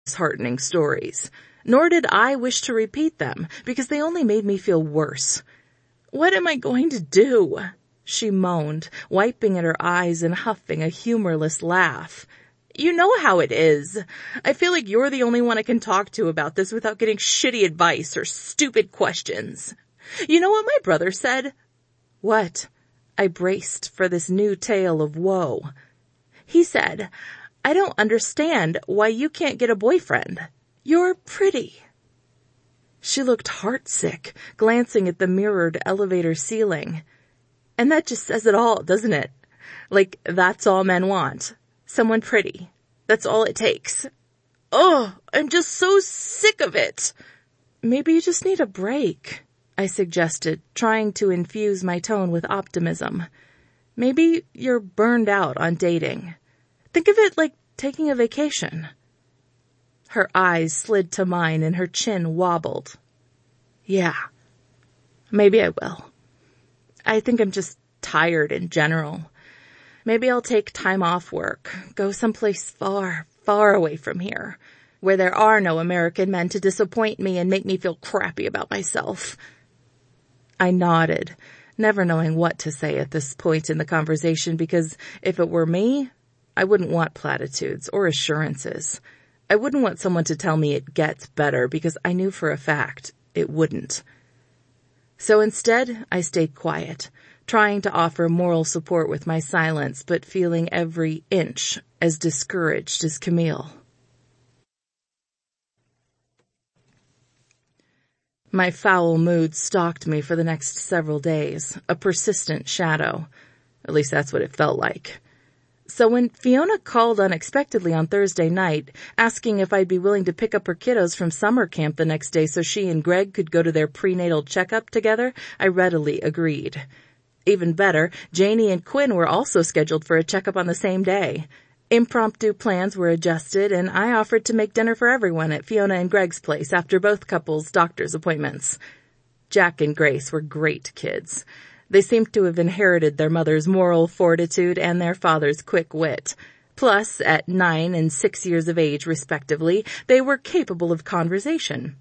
disheartening stories, nor did I wish to repeat them, because they only made me feel worse. "What am I going to do?" she moaned, wiping at her eyes and huffing a humorless laugh. "You know how it is. I feel like you're the only one I can talk to about this without getting shitty advice or stupid questions. You know what my brother said?" "What?" I braced for this new tale of woe. "He said, 'I don't understand why you can't get a boyfriend. You're pretty.'" She looked heartsick, glancing at the mirrored elevator ceiling. "And that just says it all, doesn't it? Like, that's all men want. Someone pretty. That's all it takes. Oh, I'm just so sick of it." "Maybe you just need a break," I suggested, trying to infuse my tone with optimism. "Maybe you're burned out on dating. Think of it like taking a vacation." Her eyes slid to mine and her chin wobbled. "Yeah, maybe I will. I think I'm just tired in general. Maybe I'll take time off work, go someplace far, far away from here, where there are no American men to disappoint me and make me feel crappy about myself." I nodded, never knowing what to say at this point in the conversation, because if it were me, I wouldn't want platitudes or assurances. I wouldn't want someone to tell me it gets better, because I knew for a fact it wouldn't. So instead, I stayed quiet, trying to offer moral support with my silence, but feeling every inch as discouraged as Camille. My foul mood stalked me for the next several days, a persistent shadow. At least that's what it felt like. So when Fiona called unexpectedly on Thursday night, asking if I'd be willing to pick up her kiddos from summer camp the next day so she and Greg could go to their prenatal checkup together, I readily agreed. Even better, Janie and Quinn were also scheduled for a checkup on the same day. Impromptu plans were adjusted, and I offered to make dinner for everyone at Fiona and Greg's place after both couples' doctor's appointments. Jack and Grace were great kids. They seemed to have inherited their mother's moral fortitude and their father's quick wit. Plus, at 9 and 6 years of age, respectively, they were capable of conversation.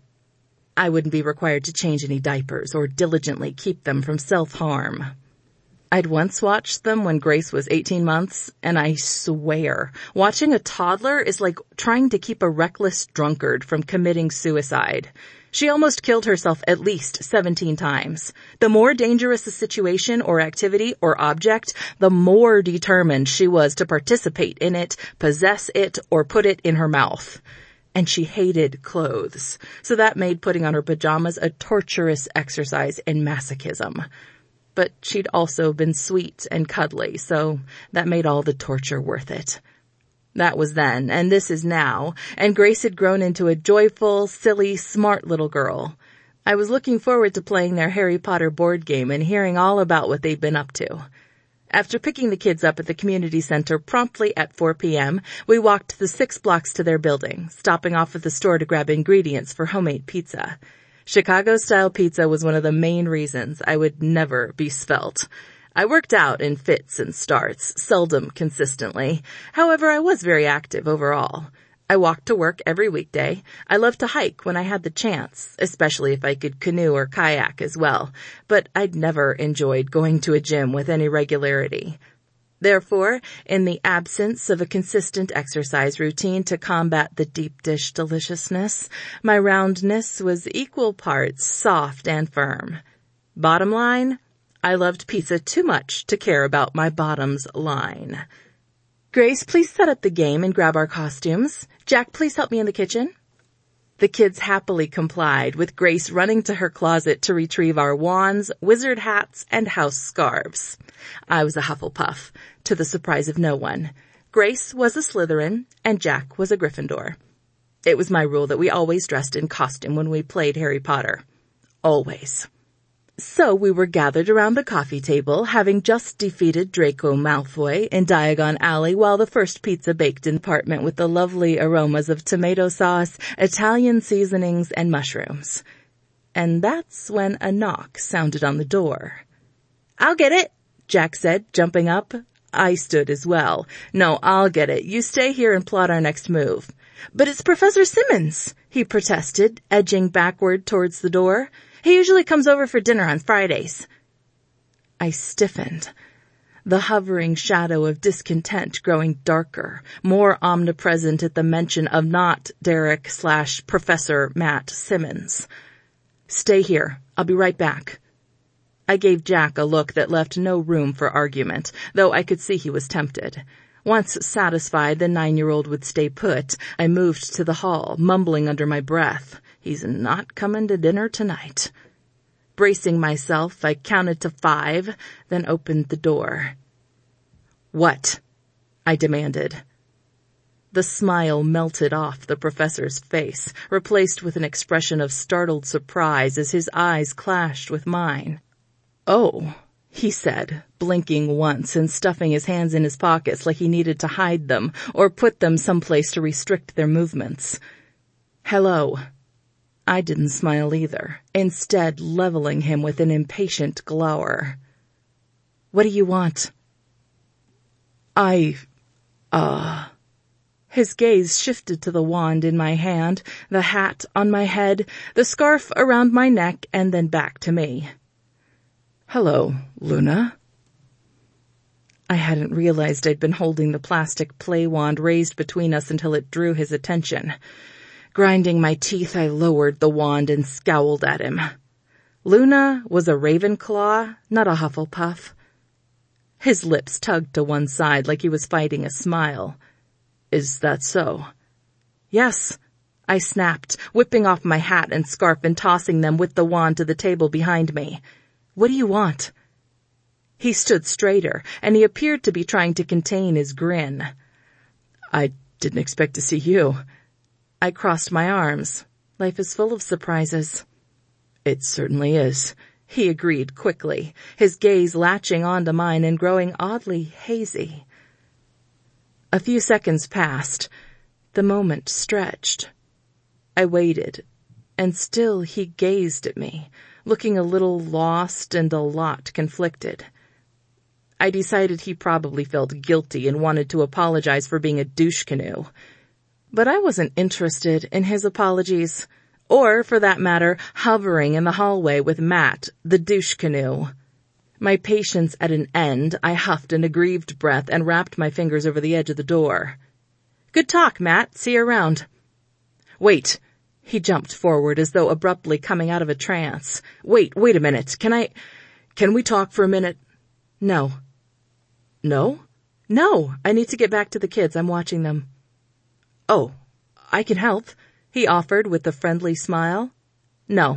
I wouldn't be required to change any diapers or diligently keep them from self-harm. I'd once watched them when Grace was 18 months, and I swear, watching a toddler is like trying to keep a reckless drunkard from committing suicide. She almost killed herself at least 17 times. The more dangerous the situation or activity or object, the more determined she was to participate in it, possess it, or put it in her mouth. And she hated clothes, so that made putting on her pajamas a torturous exercise in masochism. But she'd also been sweet and cuddly, so that made all the torture worth it. That was then, and this is now, and Grace had grown into a joyful, silly, smart little girl. I was looking forward to playing their Harry Potter board game and hearing all about what they'd been up to. After picking the kids up at the community center promptly at 4 p.m., we walked the 6 blocks to their building, stopping off at the store to grab ingredients for homemade pizza. Chicago-style pizza was one of the main reasons I would never be svelte. I worked out in fits and starts, seldom consistently. However, I was very active overall. I walked to work every weekday. I loved to hike when I had the chance, especially if I could canoe or kayak as well, but I'd never enjoyed going to a gym with any regularity. Therefore, in the absence of a consistent exercise routine to combat the deep dish deliciousness, my roundness was equal parts soft and firm. Bottom line, I loved pizza too much to care about my bottom's line. Grace, please set up the game and grab our costumes. Jack, please help me in the kitchen. The kids happily complied, with Grace running to her closet to retrieve our wands, wizard hats, and house scarves. I was a Hufflepuff, to the surprise of no one. Grace was a Slytherin, and Jack was a Gryffindor. It was my rule that we always dressed in costume when we played Harry Potter. Always. So we were gathered around the coffee table, having just defeated Draco Malfoy in Diagon Alley while the first pizza baked in the apartment with the lovely aromas of tomato sauce, Italian seasonings, and mushrooms. And that's when a knock sounded on the door. "I'll get it," Jack said, jumping up. I stood as well. "No, I'll get it. You stay here and plot our next move." But it's Professor Simmons, he protested, edging backward towards the door. He usually comes over for dinner on Fridays. I stiffened, the hovering shadow of discontent growing darker, more omnipresent at the mention of not Derek/Professor Matt Simmons. Stay here. I'll be right back. I gave Jack a look that left no room for argument, though I could see he was tempted. Once satisfied the 9-year-old would stay put, I moved to the hall, mumbling under my breath, "He's not coming to dinner tonight." Bracing myself, I counted to 5, then opened the door. "What?" I demanded. The smile melted off the professor's face, replaced with an expression of startled surprise as his eyes clashed with mine. "Oh," he said, blinking once and stuffing his hands in his pockets like he needed to hide them or put them someplace to restrict their movements. "Hello." I didn't smile either, instead leveling him with an impatient glower. "What do you want?" His gaze shifted to the wand in my hand, the hat on my head, the scarf around my neck, and then back to me. "Hello, Luna." I hadn't realized I'd been holding the plastic play wand raised between us until it drew his attention. Grinding my teeth, I lowered the wand and scowled at him. Luna was a Ravenclaw, not a Hufflepuff. His lips tugged to one side like he was fighting a smile. "Is that so?" "Yes," I snapped, whipping off my hat and scarf and tossing them with the wand to the table behind me. "What do you want?" He stood straighter, and he appeared to be trying to contain his grin. "I didn't expect to see you." I crossed my arms. Life is full of surprises. "It certainly is," he agreed quickly, his gaze latching onto mine and growing oddly hazy. A few seconds passed. The moment stretched. I waited, and still he gazed at me, looking a little lost and a lot conflicted. I decided he probably felt guilty and wanted to apologize for being a douche canoe. But I wasn't interested in his apologies, or, for that matter, hovering in the hallway with Matt, the douche canoe. My patience at an end, I huffed an aggrieved breath and wrapped my fingers over the edge of the door. "Good talk, Matt. See you around." "Wait." He jumped forward as though abruptly coming out of a trance. Wait a minute. Can we talk for a minute?" "No." "No?" "No. I need to get back to the kids. I'm watching them." "Oh, I can help," he offered with a friendly smile. "No."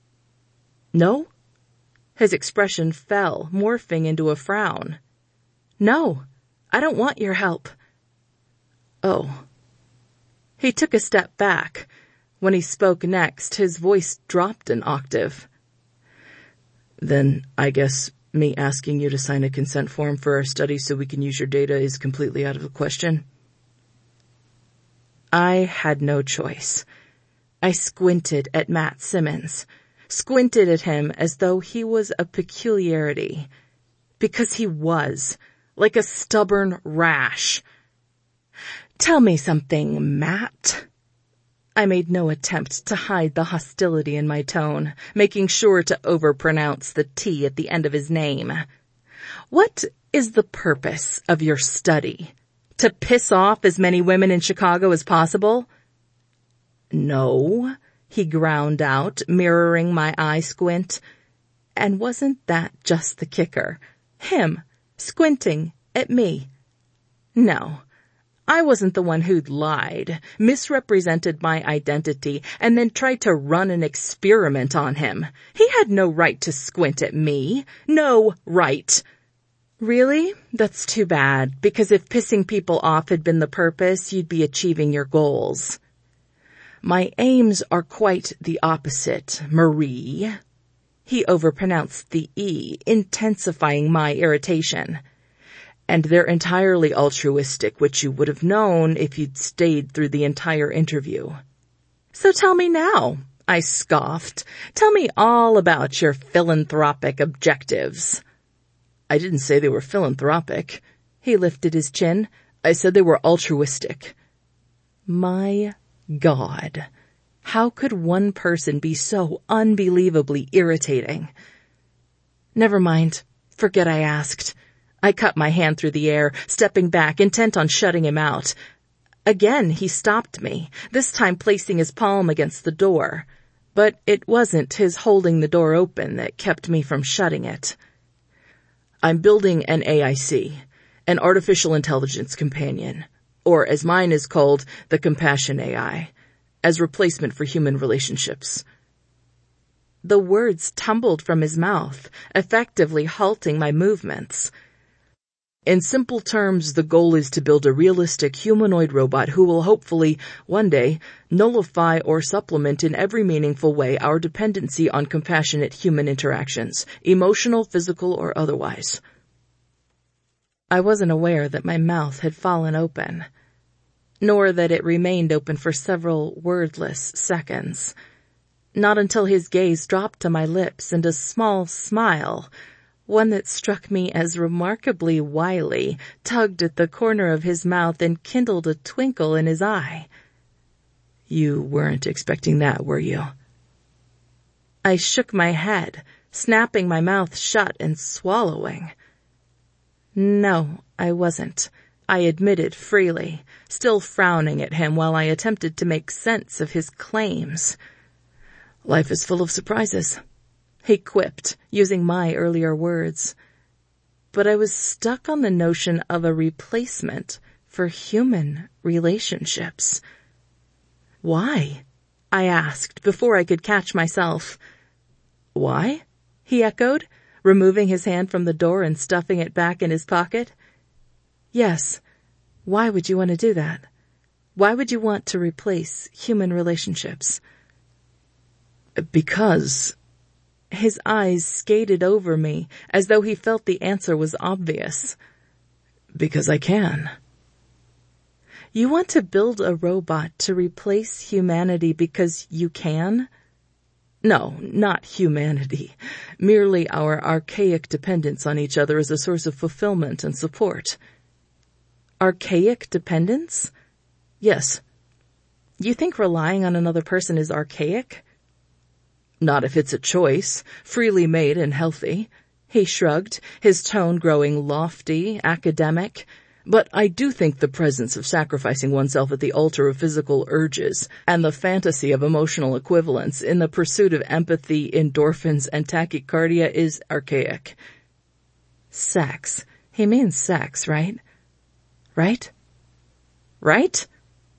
"No?" His expression fell, morphing into a frown. "No, I don't want your help." "Oh." He took a step back. When he spoke next, his voice dropped an octave. "Then I guess me asking you to sign a consent form for our study so we can use your data is completely out of the question?" I had no choice. I squinted at Matt Simmons, squinted at him as though he was a peculiarity. Because he was, like a stubborn rash. "Tell me something, Matt." I made no attempt to hide the hostility in my tone, making sure to overpronounce the T at the end of his name. "What is the purpose of your study? To piss off as many women in Chicago as possible?" "No," he ground out, mirroring my eye squint. And wasn't that just the kicker? Him, squinting at me. No, I wasn't the one who'd lied, misrepresented my identity, and then tried to run an experiment on him. He had no right to squint at me. No right. "Really? That's too bad, because if pissing people off had been the purpose, you'd be achieving your goals." "My aims are quite the opposite, Marie." He overpronounced the E, intensifying my irritation. "And they're entirely altruistic, which you would have known if you'd stayed through the entire interview." "So tell me now," I scoffed. "Tell me all about your philanthropic objectives." "I didn't say they were philanthropic." He lifted his chin. "I said they were altruistic." My God. How could one person be so unbelievably irritating? Never mind. Forget I asked. I cut my hand through the air, stepping back, intent on shutting him out. Again, he stopped me, this time placing his palm against the door. But it wasn't his holding the door open that kept me from shutting it. I'm building an AIC, an artificial intelligence companion, or as mine is called, the Compassion AI, as replacement for human relationships. The words tumbled from his mouth, effectively halting my movements. In simple terms, the goal is to build a realistic humanoid robot who will hopefully, one day, nullify or supplement in every meaningful way our dependency on compassionate human interactions, emotional, physical, or otherwise. I wasn't aware that my mouth had fallen open, nor that it remained open for several wordless seconds. Not until his gaze dropped to my lips and a small smile, one that struck me as remarkably wily, tugged at the corner of his mouth and kindled a twinkle in his eye. You weren't expecting that, were you? I shook my head, snapping my mouth shut and swallowing. No, I wasn't, I admitted freely, still frowning at him while I attempted to make sense of his claims. Life is full of surprises, he quipped, using my earlier words. But I was stuck on the notion of a replacement for human relationships. Why? I asked before I could catch myself. Why? He echoed, removing his hand from the door and stuffing it back in his pocket. Yes. Why would you want to do that? Why would you want to replace human relationships? Because... His eyes skated over me as though he felt the answer was obvious. Because I can. You want to build a robot to replace humanity because you can? No, not humanity. Merely our archaic dependence on each other as a source of fulfillment and support. Archaic dependence? Yes. You think relying on another person is archaic? Not if it's a choice, freely made and healthy. He shrugged, his tone growing lofty, academic. But I do think the presence of sacrificing oneself at the altar of physical urges and the fantasy of emotional equivalence in the pursuit of empathy, endorphins, and tachycardia is archaic. Sex. He means sex, right? Right? Right?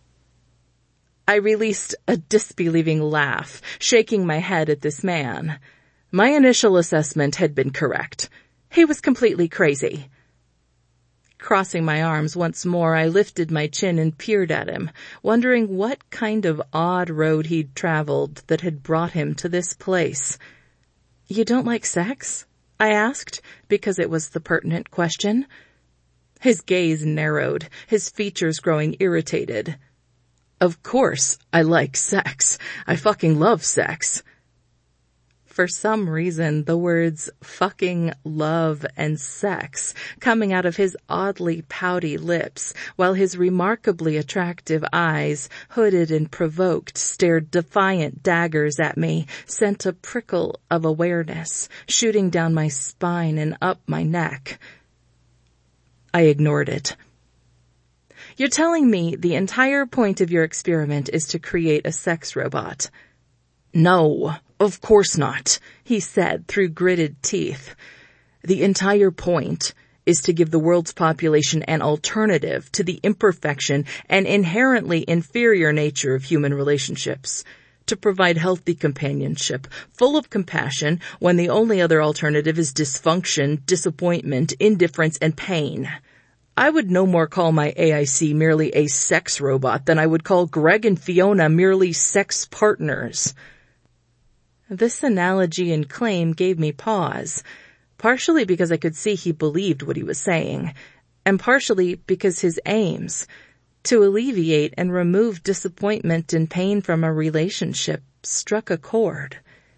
I released a disbelieving laugh, shaking my head at this man. My initial assessment had been correct. He was completely crazy. Crossing my arms once more, I lifted my chin and peered at him, wondering what kind of odd road he'd traveled that had brought him to this place. You don't like sex? I asked, because it was the pertinent question. His gaze narrowed, his features growing irritated. Of course, I like sex. I fucking love sex. For some reason, the words fucking love and sex coming out of his oddly pouty lips, while his remarkably attractive eyes, hooded and provoked, stared defiant daggers at me, sent a prickle of awareness, shooting down my spine and up my neck. I ignored it. You're telling me the entire point of your experiment is to create a sex robot? No, of course not, he said through gritted teeth. The entire point is to give the world's population an alternative to the imperfection and inherently inferior nature of human relationships. To provide healthy companionship, full of compassion, when the only other alternative is dysfunction, disappointment, indifference, and pain. I would no more call my AIC merely a sex robot than I would call Greg and Fiona merely sex partners. This analogy and claim gave me pause, partially because I could see he believed what he was saying, and partially because his aims, to alleviate and remove disappointment and pain from a relationship, struck a chord.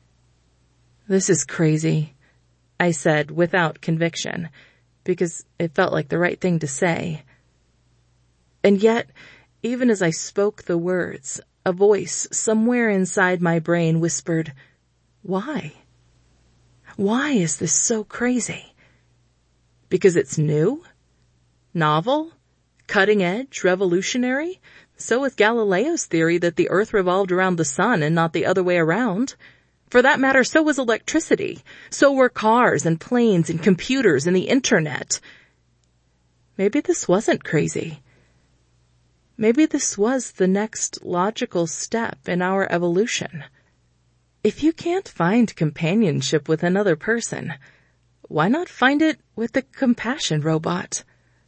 This is crazy, I said without conviction, because it felt like the right thing to say. And yet, Even as I spoke the words, a voice somewhere inside my brain whispered, "Why? Why is this so crazy? Because it's new? Novel? Cutting edge? Revolutionary? So is Galileo's theory that the Earth revolved around the sun and not the other way around. For that matter, so was electricity. So were cars and planes and computers and the internet. Maybe this wasn't crazy. Maybe this was the next logical step in our evolution. If you can't find companionship with another person, why not find it with the compassion robot?"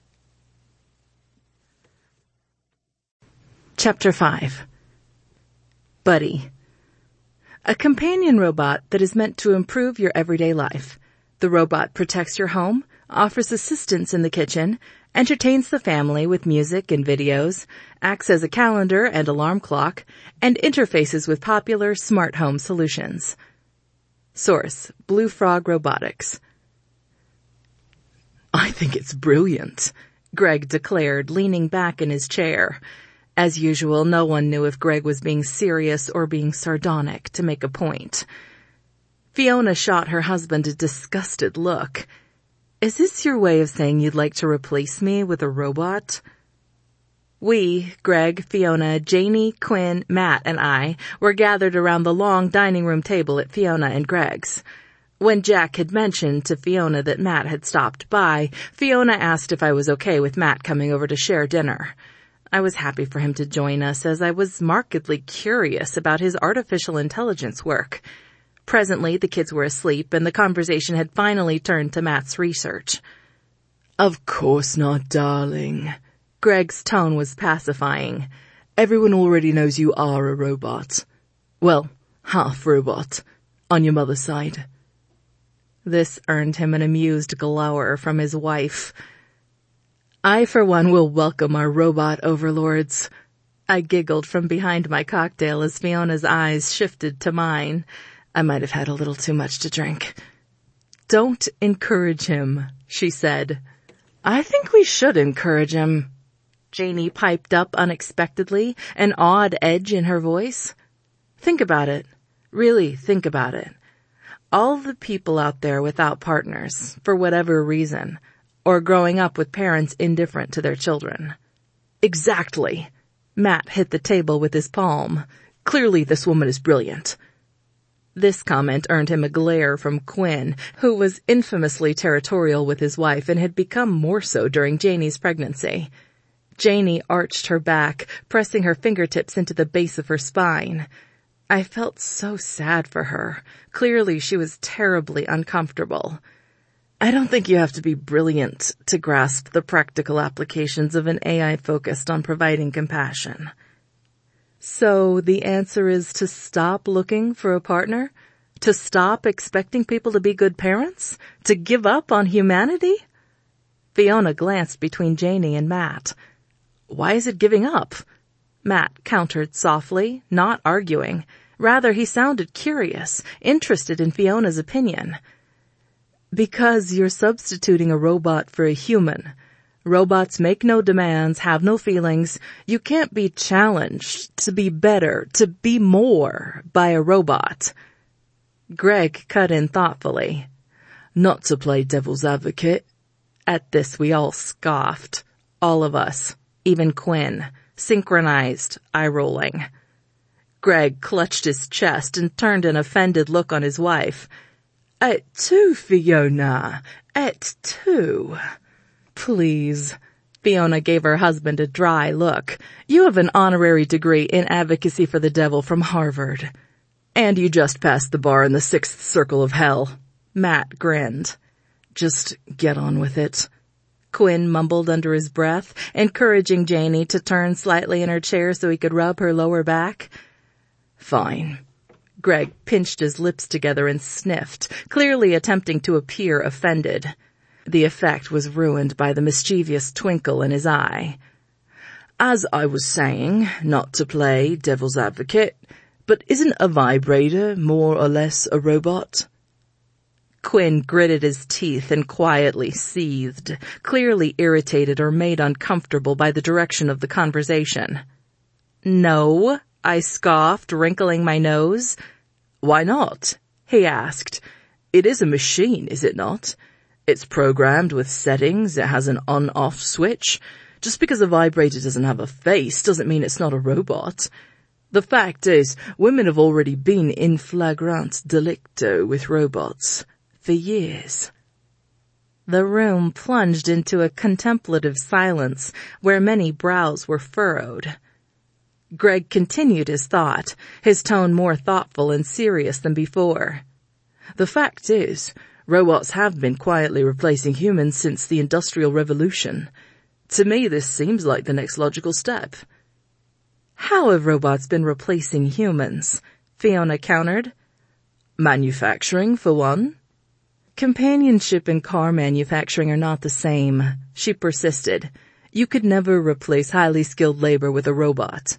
Chapter 5. Buddy. A companion robot that is meant to improve your everyday life. The robot protects your home, offers assistance in the kitchen, entertains the family with music and videos, acts as a calendar and alarm clock, and interfaces with popular smart home solutions. Source: Blue Frog Robotics. "I think it's brilliant," Greg declared, leaning back in his chair. As usual, no one knew if Greg was being serious or being sardonic to make a point. Fiona shot her husband a disgusted look. "Is this your way of saying you'd like to replace me with a robot?" We, Greg, Fiona, Janie, Quinn, Matt, and I, were gathered around the long dining room table at Fiona and Greg's. When Jack had mentioned to Fiona that Matt had stopped by, Fiona asked if I was okay with Matt coming over to share dinner. I was happy for him to join us, as I was markedly curious about his artificial intelligence work. Presently, the kids were asleep, and the conversation had finally turned to Matt's research. "Of course not, darling." Greg's tone was pacifying. "Everyone already knows you are a robot. Well, half robot, on your mother's side." This earned him an amused glower from his wife. "I, for one, will welcome our robot overlords." I giggled from behind my cocktail as Fiona's eyes shifted to mine. I might have had a little too much to drink. "Don't encourage him," she said. "I think we should encourage him." Janie piped up unexpectedly, an odd edge in her voice. "Think about it. Really think about it. All the people out there without partners, for whatever reason, or growing up with parents indifferent to their children." "Exactly." Matt hit the table with his palm. "Clearly this woman is brilliant." This comment earned him a glare from Quinn, who was infamously territorial with his wife and had become more so during Janie's pregnancy. Janie arched her back, pressing her fingertips into the base of her spine. I felt so sad for her. Clearly she was terribly uncomfortable. "I don't think you have to be brilliant to grasp the practical applications of an AI focused on providing compassion." "So the answer is to stop looking for a partner? To stop expecting people to be good parents? To give up on humanity?" Fiona glanced between Janie and Matt. "Why is it giving up?" Matt countered softly, not arguing. Rather, he sounded curious, interested in Fiona's opinion. "Because you're substituting a robot for a human. Robots make no demands, have no feelings. You can't be challenged to be better, to be more, by a robot." Greg cut in thoughtfully. "Not to play devil's advocate." At this we all scoffed. All of us, even Quinn, synchronized, eye-rolling. Greg clutched his chest and turned an offended look on his wife. "Et tu, Fiona? Et tu?" "Please." Fiona gave her husband a dry look. "You have an honorary degree in advocacy for the devil from Harvard. And you just passed the bar in the 6th circle of hell." Matt grinned. "Just get on with it." Quinn mumbled under his breath, encouraging Janie to turn slightly in her chair so he could rub her lower back. "Fine." Greg pinched his lips together and sniffed, clearly attempting to appear offended. The effect was ruined by the mischievous twinkle in his eye. "As I was saying, not to play devil's advocate, but isn't a vibrator more or less a robot?" Quinn gritted his teeth and quietly seethed, clearly irritated or made uncomfortable by the direction of the conversation. "No," I scoffed, wrinkling my nose. "Why not?" he asked. "It is a machine, is it not? It's programmed with settings, it has an on-off switch. Just because a vibrator doesn't have a face doesn't mean it's not a robot. The fact is, women have already been in flagrant delicto with robots for years." The room plunged into a contemplative silence where many brows were furrowed. Greg continued his thought, his tone more thoughtful and serious than before. "The fact is, robots have been quietly replacing humans since the Industrial Revolution. To me, this seems like the next logical step." "How have robots been replacing humans?" Fiona countered. "Manufacturing, for one." "Companionship and car manufacturing are not the same," she persisted. "You could never replace highly skilled labor with a robot."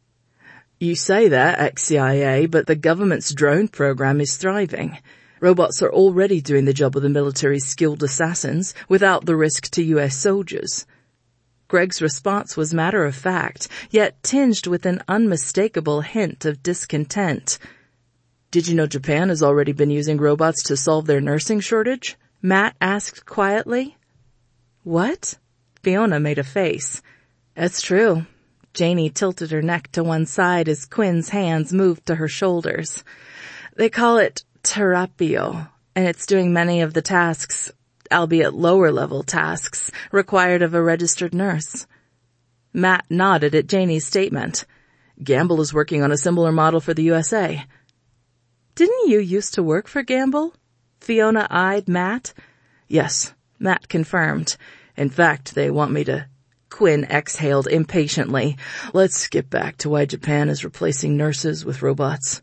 "You say that, ex-CIA, but the government's drone program is thriving. Robots are already doing the job of the military's skilled assassins without the risk to U.S. soldiers." Greg's response was matter-of-fact, yet tinged with an unmistakable hint of discontent. "Did you know Japan has already been using robots to solve their nursing shortage?" Matt asked quietly. "What?" Fiona made a face. "That's true." Janie tilted her neck to one side as Quinn's hands moved to her shoulders. "They call it Terapio, and it's doing many of the tasks, albeit lower-level tasks, required of a registered nurse." Matt nodded at Janie's statement. "Gamble is working on a similar model for the USA." "Didn't you used to work for Gamble?" Fiona eyed Matt. "Yes," Matt confirmed. "In fact, they want me to—" Quinn exhaled impatiently. "Let's skip back to why Japan is replacing nurses with robots."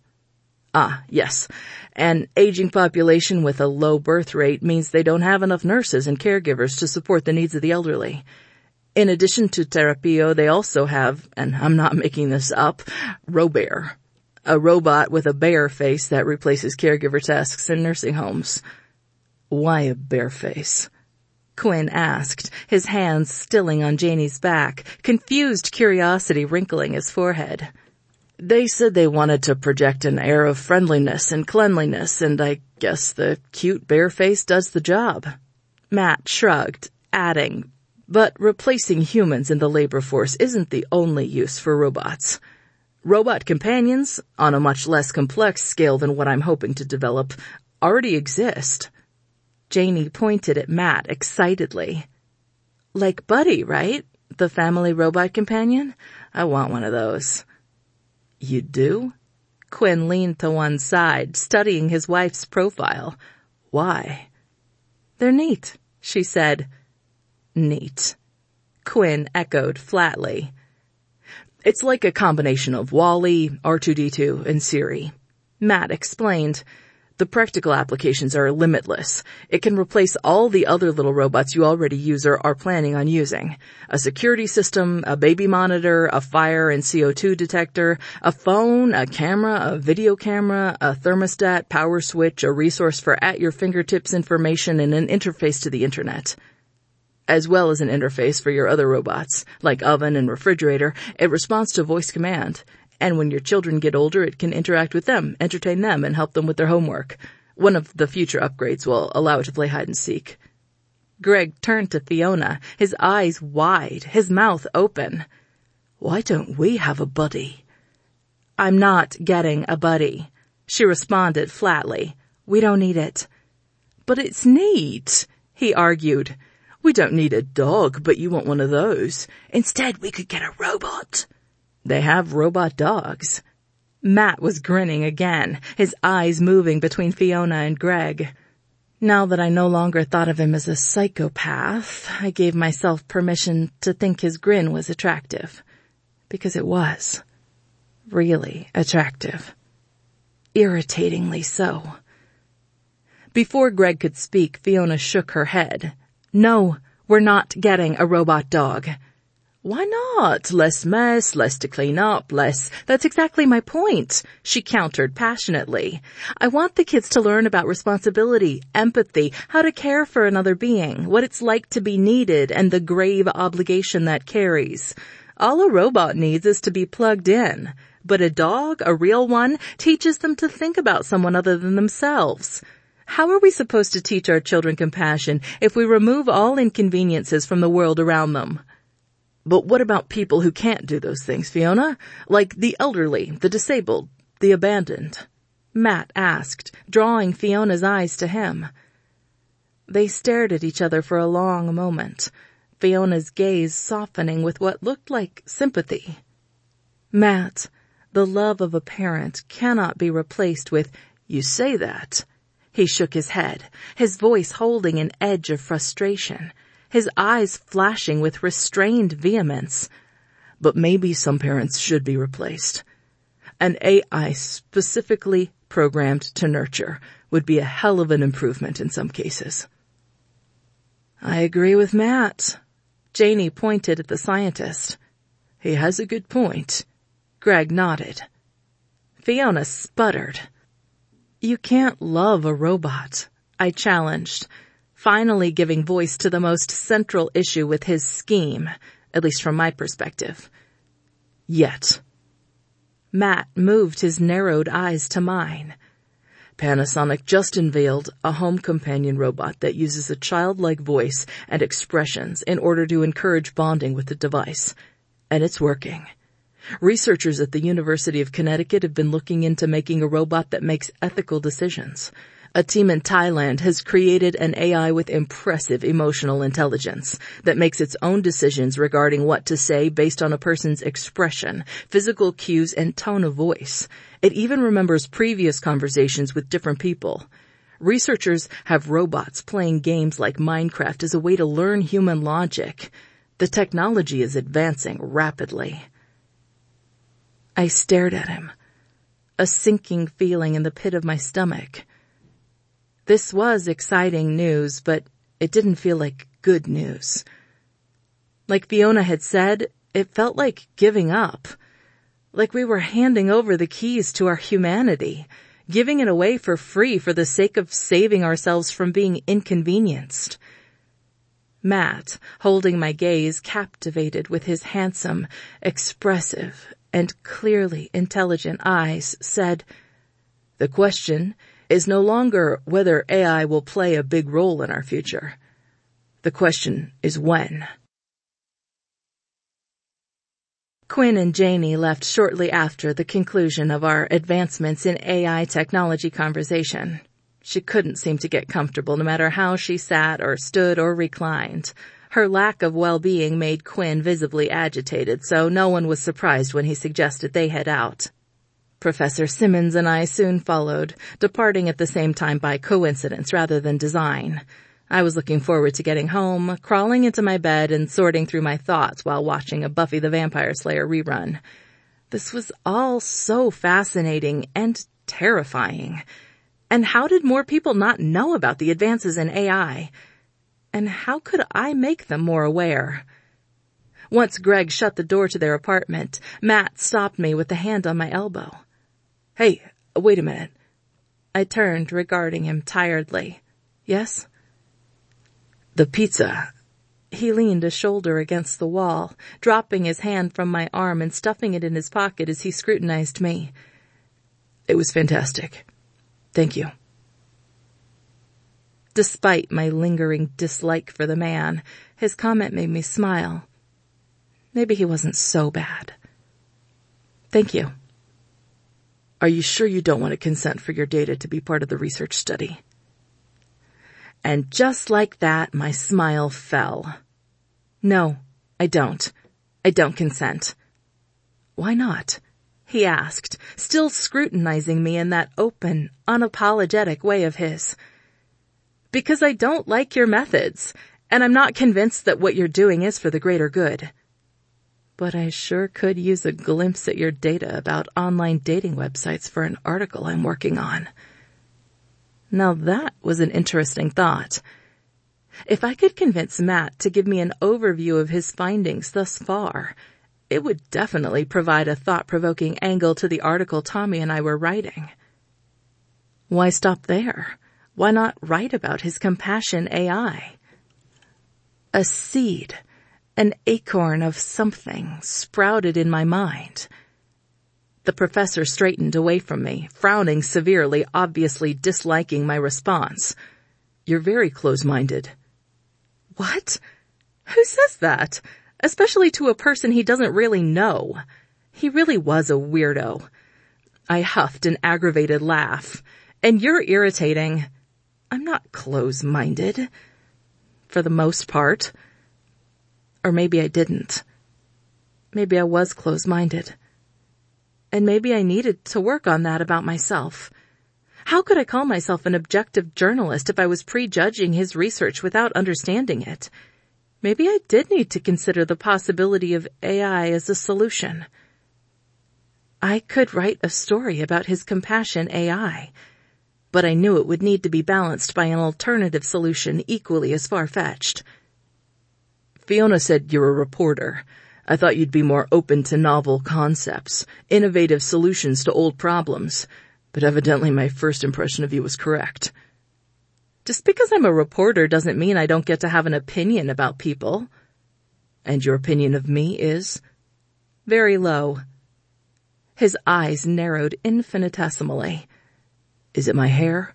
Yes. An aging population with a low birth rate means they don't have enough nurses and caregivers to support the needs of the elderly. In addition to Terapio, they also have, and I'm not making this up, Robear, a robot with a bear face that replaces caregiver tasks in nursing homes. "Why a bear face?" Quinn asked, his hands stilling on Janie's back, confused curiosity wrinkling his forehead. "They said they wanted to project an air of friendliness and cleanliness, and I guess the cute bear face does the job." Matt shrugged, adding, "But replacing humans in the labor force isn't the only use for robots. Robot companions, on a much less complex scale than what I'm hoping to develop, already exist." Janie pointed at Matt excitedly. "Like Buddy, right? The family robot companion? I want one of those." "You do?" Quinn leaned to one side, studying his wife's profile. "Why?" "They're neat," she said. "Neat," Quinn echoed flatly. "It's like a combination of WALL-E, R2-D2, and Siri," Matt explained. "The practical applications are limitless. It can replace all the other little robots you already use or are planning on using. A security system, a baby monitor, a fire and CO2 detector, a phone, a camera, a video camera, a thermostat, power switch, a resource for at-your-fingertips information, and an interface to the internet. As well as an interface for your other robots, like oven and refrigerator. It responds to voice command. And when your children get older, it can interact with them, entertain them, and help them with their homework. One of the future upgrades will allow it to play hide-and-seek." Greg turned to Fiona, his eyes wide, his mouth open. "Why don't we have a buddy?" "I'm not getting a buddy," she responded flatly. "We don't need it." "But it's neat," he argued. "We don't need a dog, but you want one of those. Instead, we could get a robot." "They have robot dogs." Matt was grinning again, his eyes moving between Fiona and Greg. Now that I no longer thought of him as a psychopath, I gave myself permission to think his grin was attractive. Because it was. Really attractive. Irritatingly so. Before Greg could speak, Fiona shook her head. "No, we're not getting a robot dog." Why not? Less mess, less to clean up, less. That's exactly my point, she countered passionately. I want the kids to learn about responsibility, empathy, how to care for another being, what it's like to be needed, and the grave obligation that carries. All a robot needs is to be plugged in. But a dog, a real one, teaches them to think about someone other than themselves. How are we supposed to teach our children compassion if we remove all inconveniences from the world around them? But what about people who can't do those things, Fiona? Like the elderly, the disabled, the abandoned? Matt asked, drawing Fiona's eyes to him. They stared at each other for a long moment, Fiona's gaze softening with what looked like sympathy. Matt, the love of a parent cannot be replaced with, "You say that." He shook his head, his voice holding an edge of frustration, his eyes flashing with restrained vehemence. But maybe some parents should be replaced. An AI specifically programmed to nurture would be a hell of an improvement in some cases. I agree with Matt. Janie pointed at the scientist. He has a good point. Greg nodded. Fiona sputtered. You can't love a robot, I challenged, finally giving voice to the most central issue with his scheme, at least from my perspective. Yet. Matt moved his narrowed eyes to mine. Panasonic just unveiled a home companion robot that uses a childlike voice and expressions in order to encourage bonding with the device. And it's working. Researchers at the University of Connecticut have been looking into making a robot that makes ethical decisions. A team in Thailand has created an AI with impressive emotional intelligence that makes its own decisions regarding what to say based on a person's expression, physical cues, and tone of voice. It even remembers previous conversations with different people. Researchers have robots playing games like Minecraft as a way to learn human logic. The technology is advancing rapidly. I stared at him, a sinking feeling in the pit of my stomach. This was exciting news, but it didn't feel like good news. Like Fiona had said, it felt like giving up. Like we were handing over the keys to our humanity, giving it away for free for the sake of saving ourselves from being inconvenienced. Matt, holding my gaze, captivated with his handsome, expressive, and clearly intelligent eyes, said, The question is no longer whether AI will play a big role in our future. The question is when. Quinn and Janie left shortly after the conclusion of our advancements in AI technology conversation. She couldn't seem to get comfortable no matter how she sat or stood or reclined. Her lack of well-being made Quinn visibly agitated, so no one was surprised when he suggested they head out. Professor Simmons and I soon followed, departing at the same time by coincidence rather than design. I was looking forward to getting home, crawling into my bed and sorting through my thoughts while watching a Buffy the Vampire Slayer rerun. This was all so fascinating and terrifying. And how did more people not know about the advances in AI? And how could I make them more aware? Once Greg shut the door to their apartment, Matt stopped me with a hand on my elbow. Hey, wait a minute. I turned, regarding him tiredly. Yes? The pizza. He leaned a shoulder against the wall, dropping his hand from my arm and stuffing it in his pocket as he scrutinized me. It was fantastic. Thank you. Despite my lingering dislike for the man, his comment made me smile. Maybe he wasn't so bad. Thank you. Are you sure you don't want to consent for your data to be part of the research study? And just like that, my smile fell. No, I don't. I don't consent. Why not? He asked, still scrutinizing me in that open, unapologetic way of his. Because I don't like your methods, and I'm not convinced that what you're doing is for the greater good. But I sure could use a glimpse at your data about online dating websites for an article I'm working on. Now that was an interesting thought. If I could convince Matt to give me an overview of his findings thus far, it would definitely provide a thought-provoking angle to the article Tommy and I were writing. Why stop there? Why not write about his compassion AI? A seed, an acorn of something sprouted in my mind. The professor straightened away from me, frowning severely, obviously disliking my response. You're very close-minded. What? Who says that? Especially to a person he doesn't really know. He really was a weirdo. I huffed an aggravated laugh. And you're irritating. I'm not close-minded. For the most part. Or maybe I didn't. Maybe I was close-minded. And maybe I needed to work on that about myself. How could I call myself an objective journalist if I was prejudging his research without understanding it? Maybe I did need to consider the possibility of AI as a solution. I could write a story about his compassion AI, but I knew it would need to be balanced by an alternative solution equally as far-fetched. Fiona said you're a reporter. I thought you'd be more open to novel concepts, innovative solutions to old problems, but evidently my first impression of you was correct. Just because I'm a reporter doesn't mean I don't get to have an opinion about people. And your opinion of me is? Very low. His eyes narrowed infinitesimally. Is it my hair?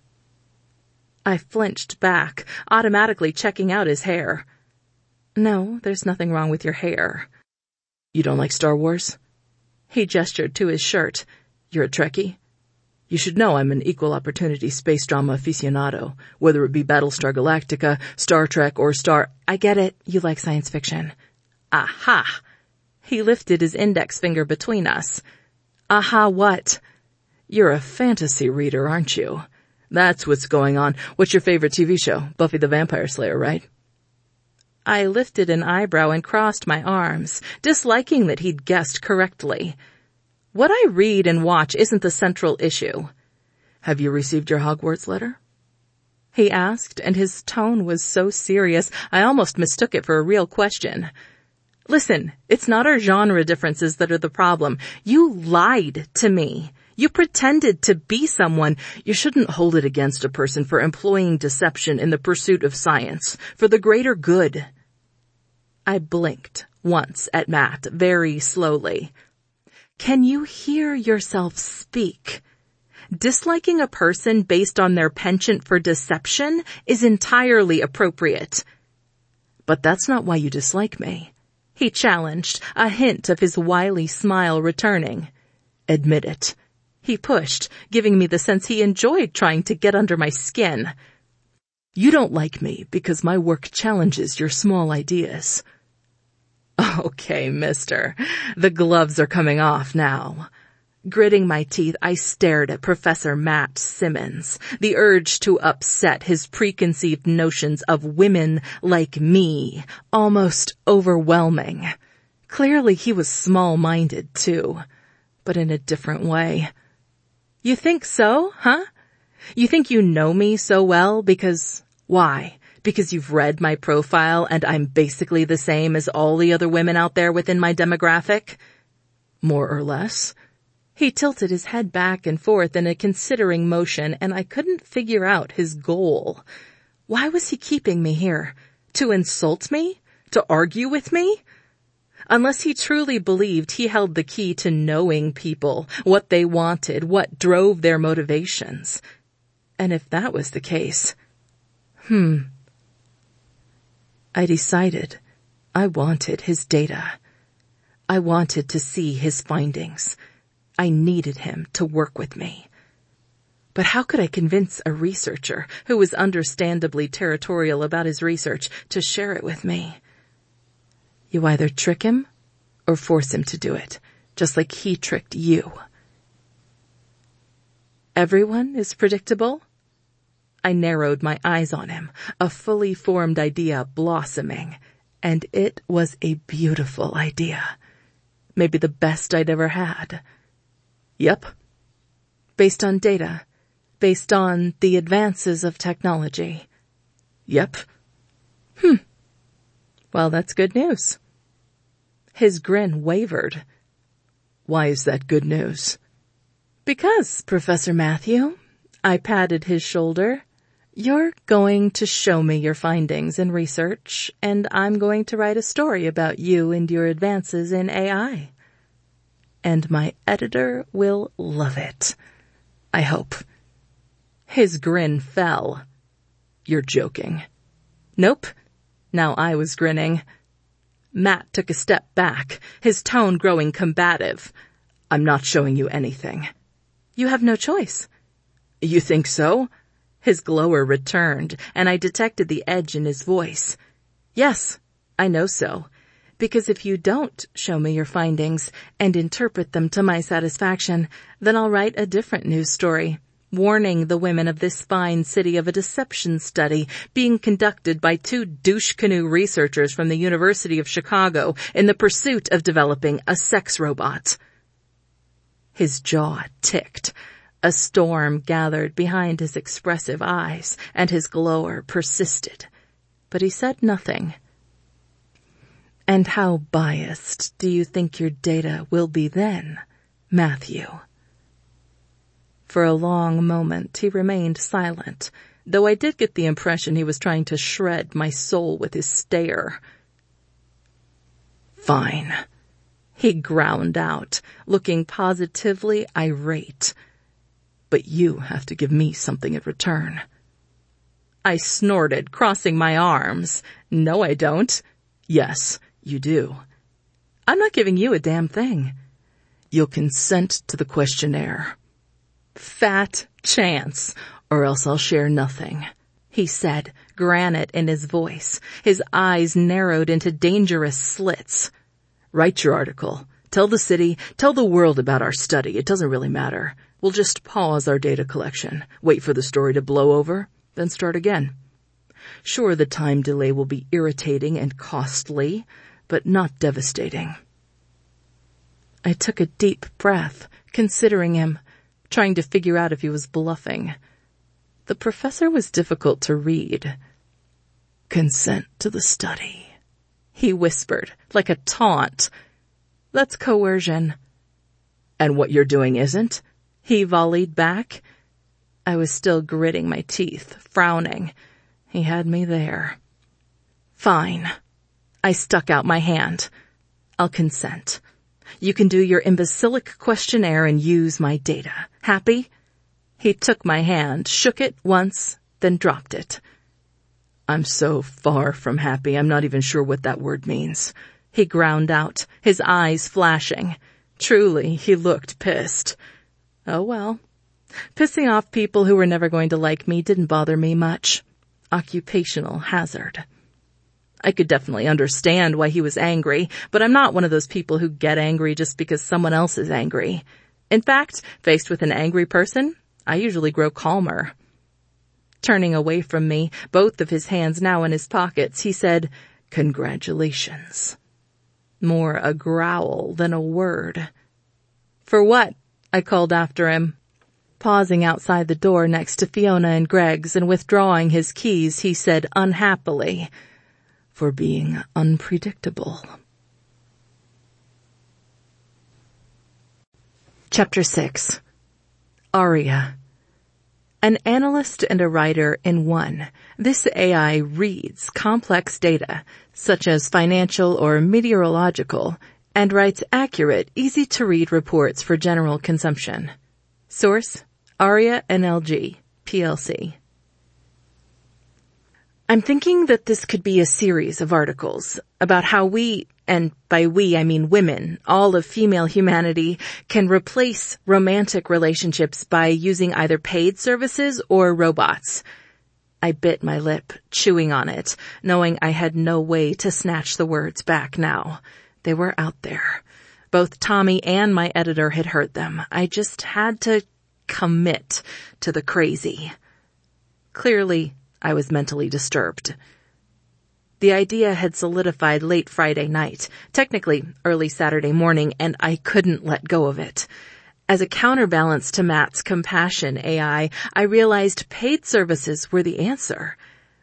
I flinched back, automatically checking out his hair. No, there's nothing wrong with your hair. You don't like Star Wars? He gestured to his shirt. You're a Trekkie? You should know I'm an equal opportunity space drama aficionado, whether it be Battlestar Galactica, Star Trek, or I get it, you like science fiction. Aha! He lifted his index finger between us. Aha what? You're a fantasy reader, aren't you? That's what's going on. What's your favorite TV show? Buffy the Vampire Slayer, right? I lifted an eyebrow and crossed my arms, disliking that he'd guessed correctly. What I read and watch isn't the central issue. Have you received your Hogwarts letter? He asked, and his tone was so serious I almost mistook it for a real question. Listen, it's not our genre differences that are the problem. You lied to me. You pretended to be someone. You shouldn't hold it against a person for employing deception in the pursuit of science, for the greater good. I blinked once at Matt, very slowly. Can you hear yourself speak? Disliking a person based on their penchant for deception is entirely appropriate. But that's not why you dislike me. He challenged, a hint of his wily smile returning. Admit it. He pushed, giving me the sense he enjoyed trying to get under my skin. You don't like me because my work challenges your small ideas. Okay, mister. The gloves are coming off now. Gritting my teeth, I stared at Professor Matt Simmons, the urge to upset his preconceived notions of women like me, almost overwhelming. Clearly he was small-minded, too, but in a different way. You think so, huh? You think you know me so well because... Why? Because you've read my profile and I'm basically the same as all the other women out there within my demographic? More or less. He tilted his head back and forth in a considering motion, and I couldn't figure out his goal. Why was he keeping me here? To insult me? To argue with me? Unless he truly believed he held the key to knowing people, what they wanted, what drove their motivations. And if that was the case... I decided I wanted his data. I wanted to see his findings. I needed him to work with me. But how could I convince a researcher who was understandably territorial about his research to share it with me? You either trick him or force him to do it, just like he tricked you. Everyone is predictable? I narrowed my eyes on him, a fully formed idea blossoming, and it was a beautiful idea. Maybe the best I'd ever had. Yep. Based on data. Based on the advances of technology. Yep. Well, that's good news. His grin wavered. Why is that good news? Because, Professor Matthew, I patted his shoulder, you're going to show me your findings in research, and I'm going to write a story about you and your advances in AI. And my editor will love it. I hope. His grin fell. You're joking. Nope. Now I was grinning. Matt took a step back, his tone growing combative. I'm not showing you anything. You have no choice. You think so? His glower returned, and I detected the edge in his voice. Yes, I know so. Because if you don't show me your findings and interpret them to my satisfaction, then I'll write a different news story, warning the women of this fine city of a deception study being conducted by 2 douche canoe researchers from the University of Chicago in the pursuit of developing a sex robot. His jaw ticked. A storm gathered behind his expressive eyes, and his glower persisted. But he said nothing. And how biased do you think your data will be then, Matthew? For a long moment he remained silent, though I did get the impression he was trying to shred my soul with his stare. Fine, he ground out, looking positively irate. But you have to give me something in return. I snorted, crossing my arms. No, I don't. Yes, you do. I'm not giving you a damn thing. You'll consent to the questionnaire. Fat chance, or else I'll share nothing, he said, granite in his voice. His eyes narrowed into dangerous slits. Write your article. Tell the city, tell the world about our study. It doesn't really matter. We'll just pause our data collection, wait for the story to blow over, then start again. Sure, the time delay will be irritating and costly, but not devastating. I took a deep breath, considering him, trying to figure out if he was bluffing. The professor was difficult to read. Consent to the study, he whispered, like a taunt. That's coercion. And what you're doing isn't? He volleyed back. I was still gritting my teeth, frowning. He had me there. Fine. I stuck out my hand. I'll consent. You can do your imbecilic questionnaire and use my data. Happy? He took my hand, shook it once, then dropped it. I'm so far from happy, I'm not even sure what that word means. He ground out, his eyes flashing. Truly, he looked pissed. Oh well. Pissing off people who were never going to like me didn't bother me much. Occupational hazard. I could definitely understand why he was angry, but I'm not one of those people who get angry just because someone else is angry. In fact, faced with an angry person, I usually grow calmer. Turning away from me, both of his hands now in his pockets, he said, "Congratulations." More a growl than a word. For what? I called after him. Pausing outside the door next to Fiona and Greg's and withdrawing his keys, he said unhappily, "For being unpredictable." Chapter 6. Aria. An analyst and a writer in one, this AI reads complex data, such as financial or meteorological, and writes accurate, easy-to-read reports for general consumption. Source: Aria NLG, PLC. I'm thinking that this could be a series of articles about how we, and by we I mean women, all of female humanity, can replace romantic relationships by using either paid services or robots. I bit my lip, chewing on it, knowing I had no way to snatch the words back now. They were out there. Both Tommy and my editor had heard them. I just had to commit to the crazy. Clearly, I was mentally disturbed. The idea had solidified late Friday night, technically early Saturday morning, and I couldn't let go of it. As a counterbalance to Matt's compassion AI, I realized paid services were the answer.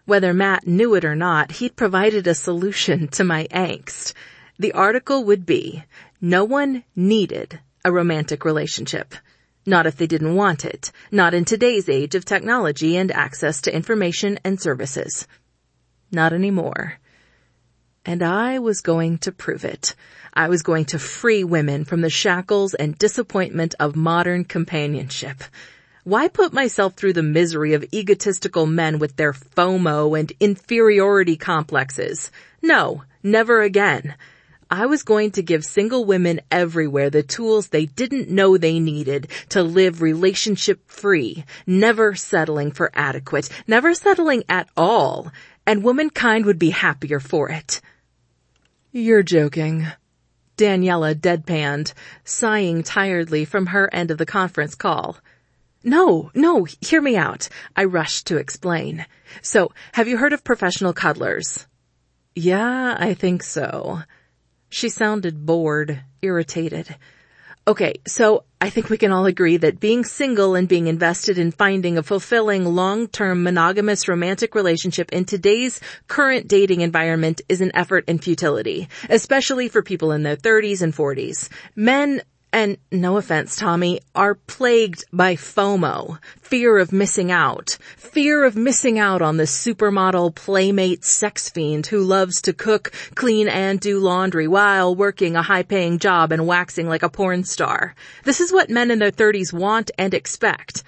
Whether Matt knew it or not, he'd provided a solution to my angst. The article would be, no one needed a romantic relationship. Not if they didn't want it. Not in today's age of technology and access to information and services. Not anymore. And I was going to prove it. I was going to free women from the shackles and disappointment of modern companionship. Why put myself through the misery of egotistical men with their FOMO and inferiority complexes? No, never again. I was going to give single women everywhere the tools they didn't know they needed to live relationship-free, never settling for adequate, never settling at all, and womankind would be happier for it. You're joking. Daniela deadpanned, sighing tiredly from her end of the conference call. No, hear me out. I rushed to explain. So, have you heard of professional cuddlers? Yeah, I think so. She sounded bored, irritated. Okay, so I think we can all agree that being single and being invested in finding a fulfilling, long-term, monogamous romantic relationship in today's current dating environment is an effort in futility, especially for people in their 30s and 40s. Men, and no offense, Tommy, are plagued by FOMO, fear of missing out on the supermodel playmate sex fiend who loves to cook, clean, and do laundry while working a high-paying job and waxing like a porn star. This is what men in their 30s want and expect.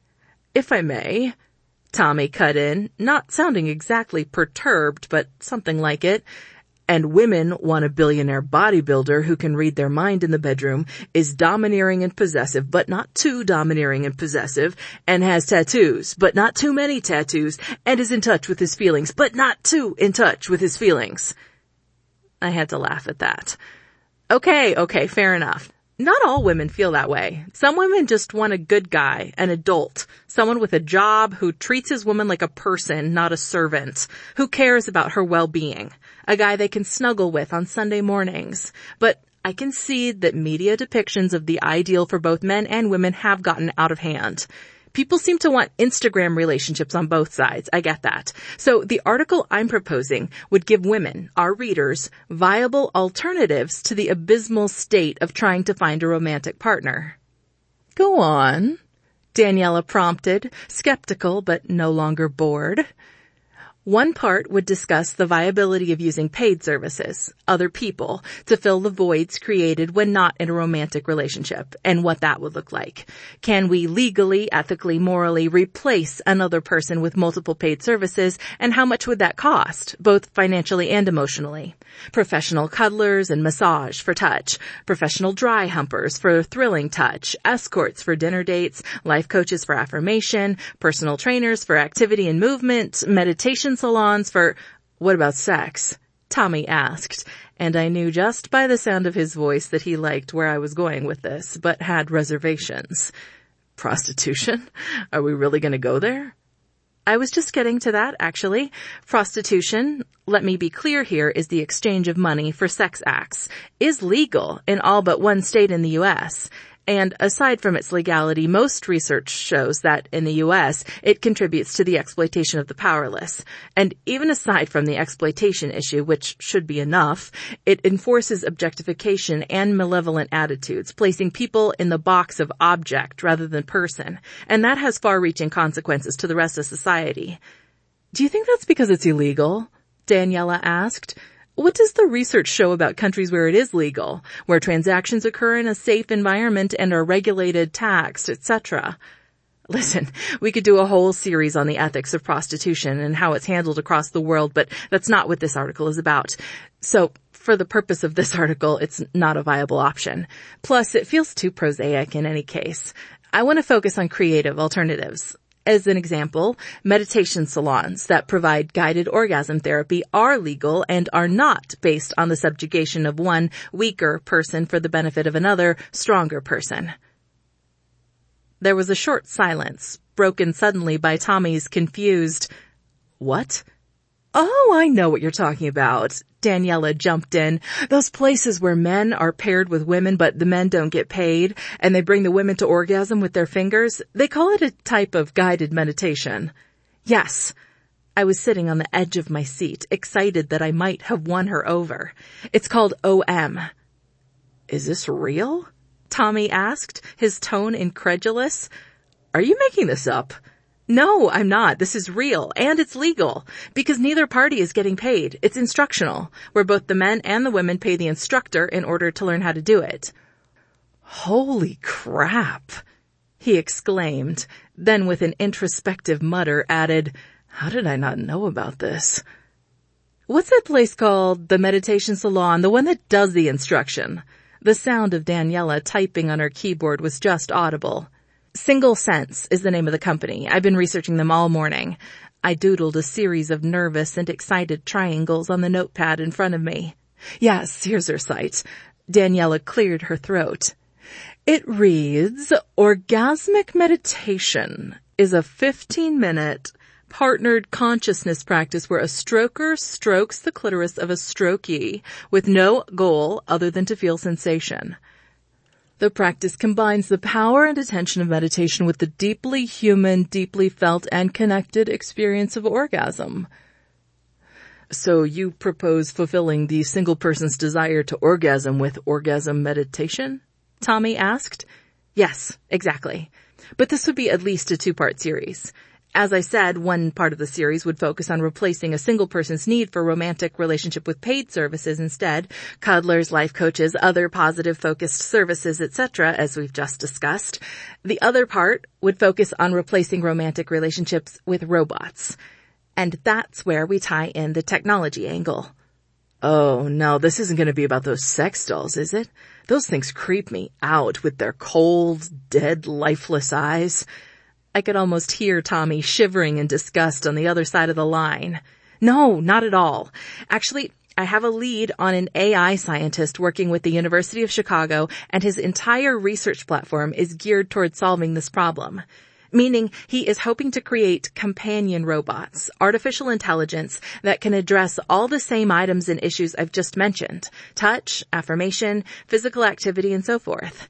If I may, Tommy cut in, not sounding exactly perturbed, but something like it. And women want a billionaire bodybuilder who can read their mind in the bedroom, is domineering and possessive, but not too domineering and possessive, and has tattoos, but not too many tattoos, and is in touch with his feelings, but not too in touch with his feelings. I had to laugh at that. Okay, fair enough. Not all women feel that way. Some women just want a good guy, an adult, someone with a job who treats his woman like a person, not a servant, who cares about her well-being, a guy they can snuggle with on Sunday mornings. But I concede that media depictions of the ideal for both men and women have gotten out of hand. People seem to want Instagram relationships on both sides. I get that. So the article I'm proposing would give women, our readers, viable alternatives to the abysmal state of trying to find a romantic partner. Go on, Daniela prompted, skeptical but no longer bored. One part would discuss the viability of using paid services, other people, to fill the voids created when not in a romantic relationship, and what that would look like. Can we legally, ethically, morally replace another person with multiple paid services, and how much would that cost, both financially and emotionally? Professional cuddlers and massage for touch, professional dry humpers for thrilling touch, escorts for dinner dates, life coaches for affirmation, personal trainers for activity and movement, meditation salons for, what about sex? Tommy asked, and I knew just by the sound of his voice that he liked where I was going with this, but had reservations. Prostitution? Are we really going to go there? I was just getting to that, actually. Prostitution, let me be clear here, is the exchange of money for sex acts, is legal in all but one state in the U.S., and aside from its legality, most research shows that in the U.S., it contributes to the exploitation of the powerless. And even aside from the exploitation issue, which should be enough, it enforces objectification and malevolent attitudes, placing people in the box of object rather than person. And that has far-reaching consequences to the rest of society. Do you think that's because it's illegal? Daniela asked. What does the research show about countries where it is legal, where transactions occur in a safe environment and are regulated, taxed, etc.? Listen, we could do a whole series on the ethics of prostitution and how it's handled across the world, but that's not what this article is about. So, for the purpose of this article, it's not a viable option. Plus, it feels too prosaic in any case. I want to focus on creative alternatives. As an example, meditation salons that provide guided orgasm therapy are legal and are not based on the subjugation of one weaker person for the benefit of another stronger person. There was a short silence, broken suddenly by Tommy's confused, "What?" "Oh, I know what you're talking about." Daniela jumped in. "Those places where men are paired with women, but the men don't get paid, and they bring the women to orgasm with their fingers. They call it a type of guided meditation." "Yes." I was sitting on the edge of my seat, excited that I might have won her over. It's called OM. Is this real? Tommy asked, his tone incredulous. Are you making this up? No, I'm not. This is real, and it's legal, because neither party is getting paid. It's instructional, where both the men and the women pay the instructor in order to learn how to do it. Holy crap, he exclaimed, then with an introspective mutter added, how did I not know about this? What's that place called? The meditation salon, the one that does the instruction. The sound of Daniela typing on her keyboard was just audible. Single Sense is the name of the company. I've been researching them all morning. I doodled a series of nervous and excited triangles on the notepad in front of me. Yes, here's her site. Daniela cleared her throat. It reads, Orgasmic Meditation is a 15-minute partnered consciousness practice where a stroker strokes the clitoris of a strokee with no goal other than to feel sensation. The practice combines the power and attention of meditation with the deeply human, deeply felt, and connected experience of orgasm. So you propose fulfilling the single person's desire to orgasm with orgasm meditation? Tommy asked. Yes, exactly. But this would be at least a 2-part series. As I said, one part of the series would focus on replacing a single person's need for romantic relationship with paid services instead, cuddlers, life coaches, other positive-focused services, etc., as we've just discussed. The other part would focus on replacing romantic relationships with robots. And that's where we tie in the technology angle. Oh, no, this isn't going to be about those sex dolls, is it? Those things creep me out with their cold, dead, lifeless eyes. I could almost hear Tommy shivering in disgust on the other side of the line. No, not at all. Actually, I have a lead on an AI scientist working with the University of Chicago, and his entire research platform is geared toward solving this problem. Meaning he is hoping to create companion robots, artificial intelligence that can address all the same items and issues I've just mentioned. Touch, affirmation, physical activity, and so forth.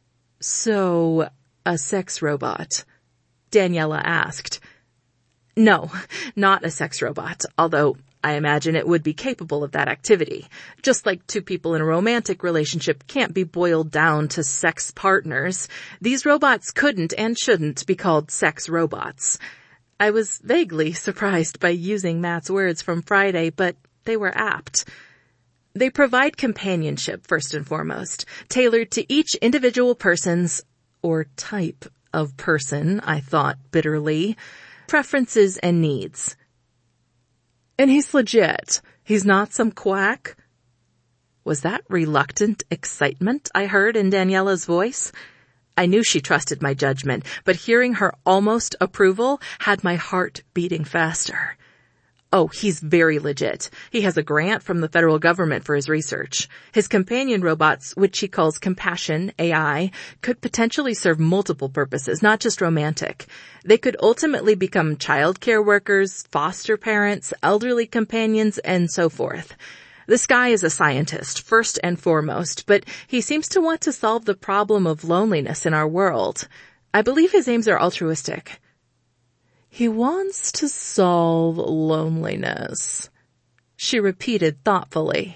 So, a sex robot? Daniela asked. No, not a sex robot, although I imagine it would be capable of that activity. Just like two people in a romantic relationship can't be boiled down to sex partners, these robots couldn't and shouldn't be called sex robots. I was vaguely surprised by using Matt's words from Friday, but they were apt. They provide companionship, first and foremost, tailored to each individual person's, or type of person, I thought bitterly, preferences and needs. And he's legit. He's not some quack. Was that reluctant excitement I heard in Daniela's voice? I knew she trusted my judgment, but hearing her almost approval had my heart beating faster. Oh, he's very legit. He has a grant from the federal government for his research. His companion robots, which he calls Compassion AI, could potentially serve multiple purposes, not just romantic. They could ultimately become childcare workers, foster parents, elderly companions, and so forth. This guy is a scientist, first and foremost, but he seems to want to solve the problem of loneliness in our world. I believe his aims are altruistic. He wants to solve loneliness, she repeated thoughtfully.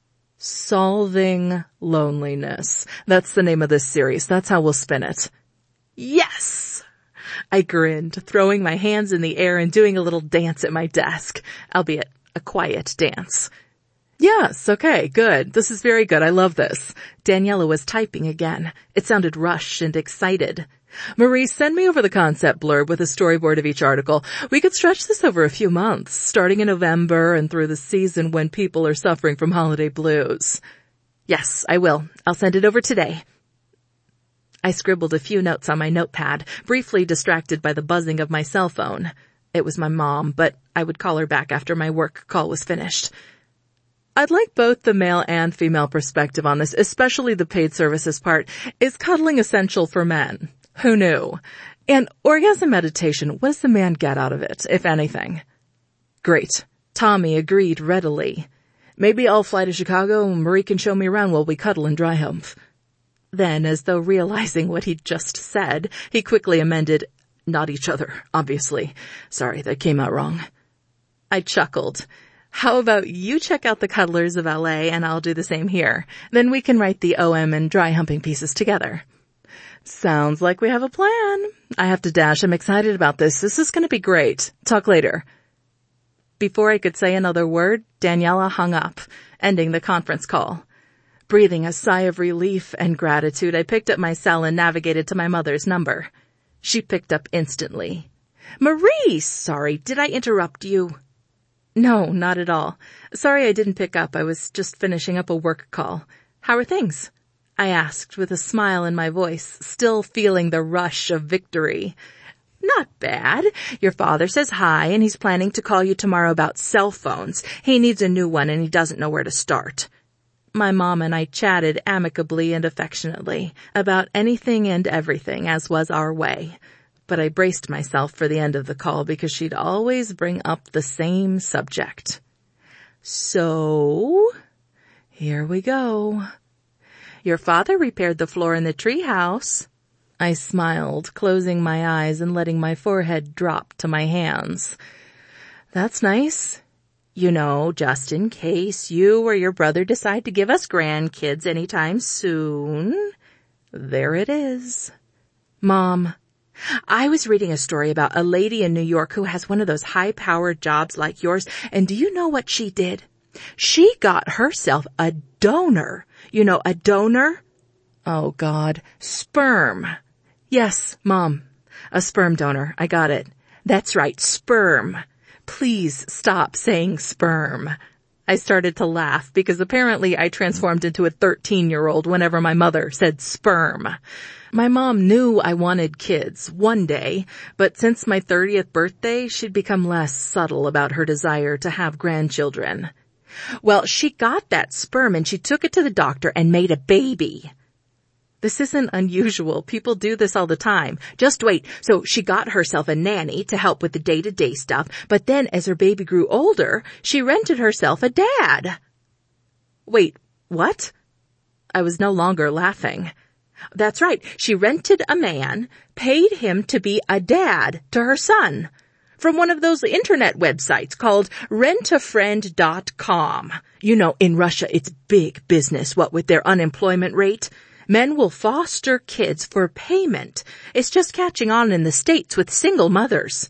Solving loneliness. That's the name of this series. That's how we'll spin it. Yes! I grinned, throwing my hands in the air and doing a little dance at my desk, albeit a quiet dance. Yes, okay, good. This is very good. I love this. Daniela was typing again. It sounded rushed and excited. Marie, send me over the concept blurb with a storyboard of each article. We could stretch this over a few months, starting in November and through the season when people are suffering from holiday blues. Yes, I will. I'll send it over today. I scribbled a few notes on my notepad, briefly distracted by the buzzing of my cell phone. It was my mom, but I would call her back after my work call was finished. I'd like both the male and female perspective on this, especially the paid services part. Is cuddling essential for men? Who knew? And orgasm meditation, what does the man get out of it, if anything? Great. Tommy agreed readily. Maybe I'll fly to Chicago and Marie can show me around while we cuddle and dry hump. Then, as though realizing what he'd just said, he quickly amended, not each other, obviously. Sorry, that came out wrong. I chuckled. How about you check out the Cuddlers of LA and I'll do the same here. Then we can write the OM and dry humping pieces together. Sounds like we have a plan. I have to dash. I'm excited about this. This is going to be great. Talk later. Before I could say another word, Daniela hung up, ending the conference call. Breathing a sigh of relief and gratitude, I picked up my cell and navigated to my mother's number. She picked up instantly. Marie, sorry, did I interrupt you? No, not at all. Sorry I didn't pick up. I was just finishing up a work call. How are things? I asked with a smile in my voice, still feeling the rush of victory. Not bad. Your father says hi and he's planning to call you tomorrow about cell phones. He needs a new one and he doesn't know where to start. My mom and I chatted amicably and affectionately about anything and everything as was our way. But I braced myself for the end of the call because she'd always bring up the same subject. So, here we go. Your father repaired the floor in the treehouse. I smiled, closing my eyes and letting my forehead drop to my hands. That's nice. You know, just in case you or your brother decide to give us grandkids anytime soon. There it is. Mom, I was reading a story about a lady in New York who has one of those high-powered jobs like yours, and do you know what she did? She got herself a donor. You know, a donor? Oh, God. Sperm. Yes, Mom. A sperm donor. I got it. That's right, sperm. Please stop saying sperm. I started to laugh because apparently I transformed into a 13-year-old whenever my mother said sperm. My mom knew I wanted kids one day, but since my 30th birthday, she'd become less subtle about her desire to have grandchildren. Well, she got that sperm and she took it to the doctor and made a baby. This isn't unusual. People do this all the time. Just wait. So she got herself a nanny to help with the day-to-day stuff, but then as her baby grew older, she rented herself a dad. Wait, what? I was no longer laughing. That's right. She rented a man, paid him to be a dad to her son. From one of those internet websites called rentafriend.com. You know, in Russia, it's big business, what with their unemployment rate. Men will foster kids for payment. It's just catching on in the States with single mothers.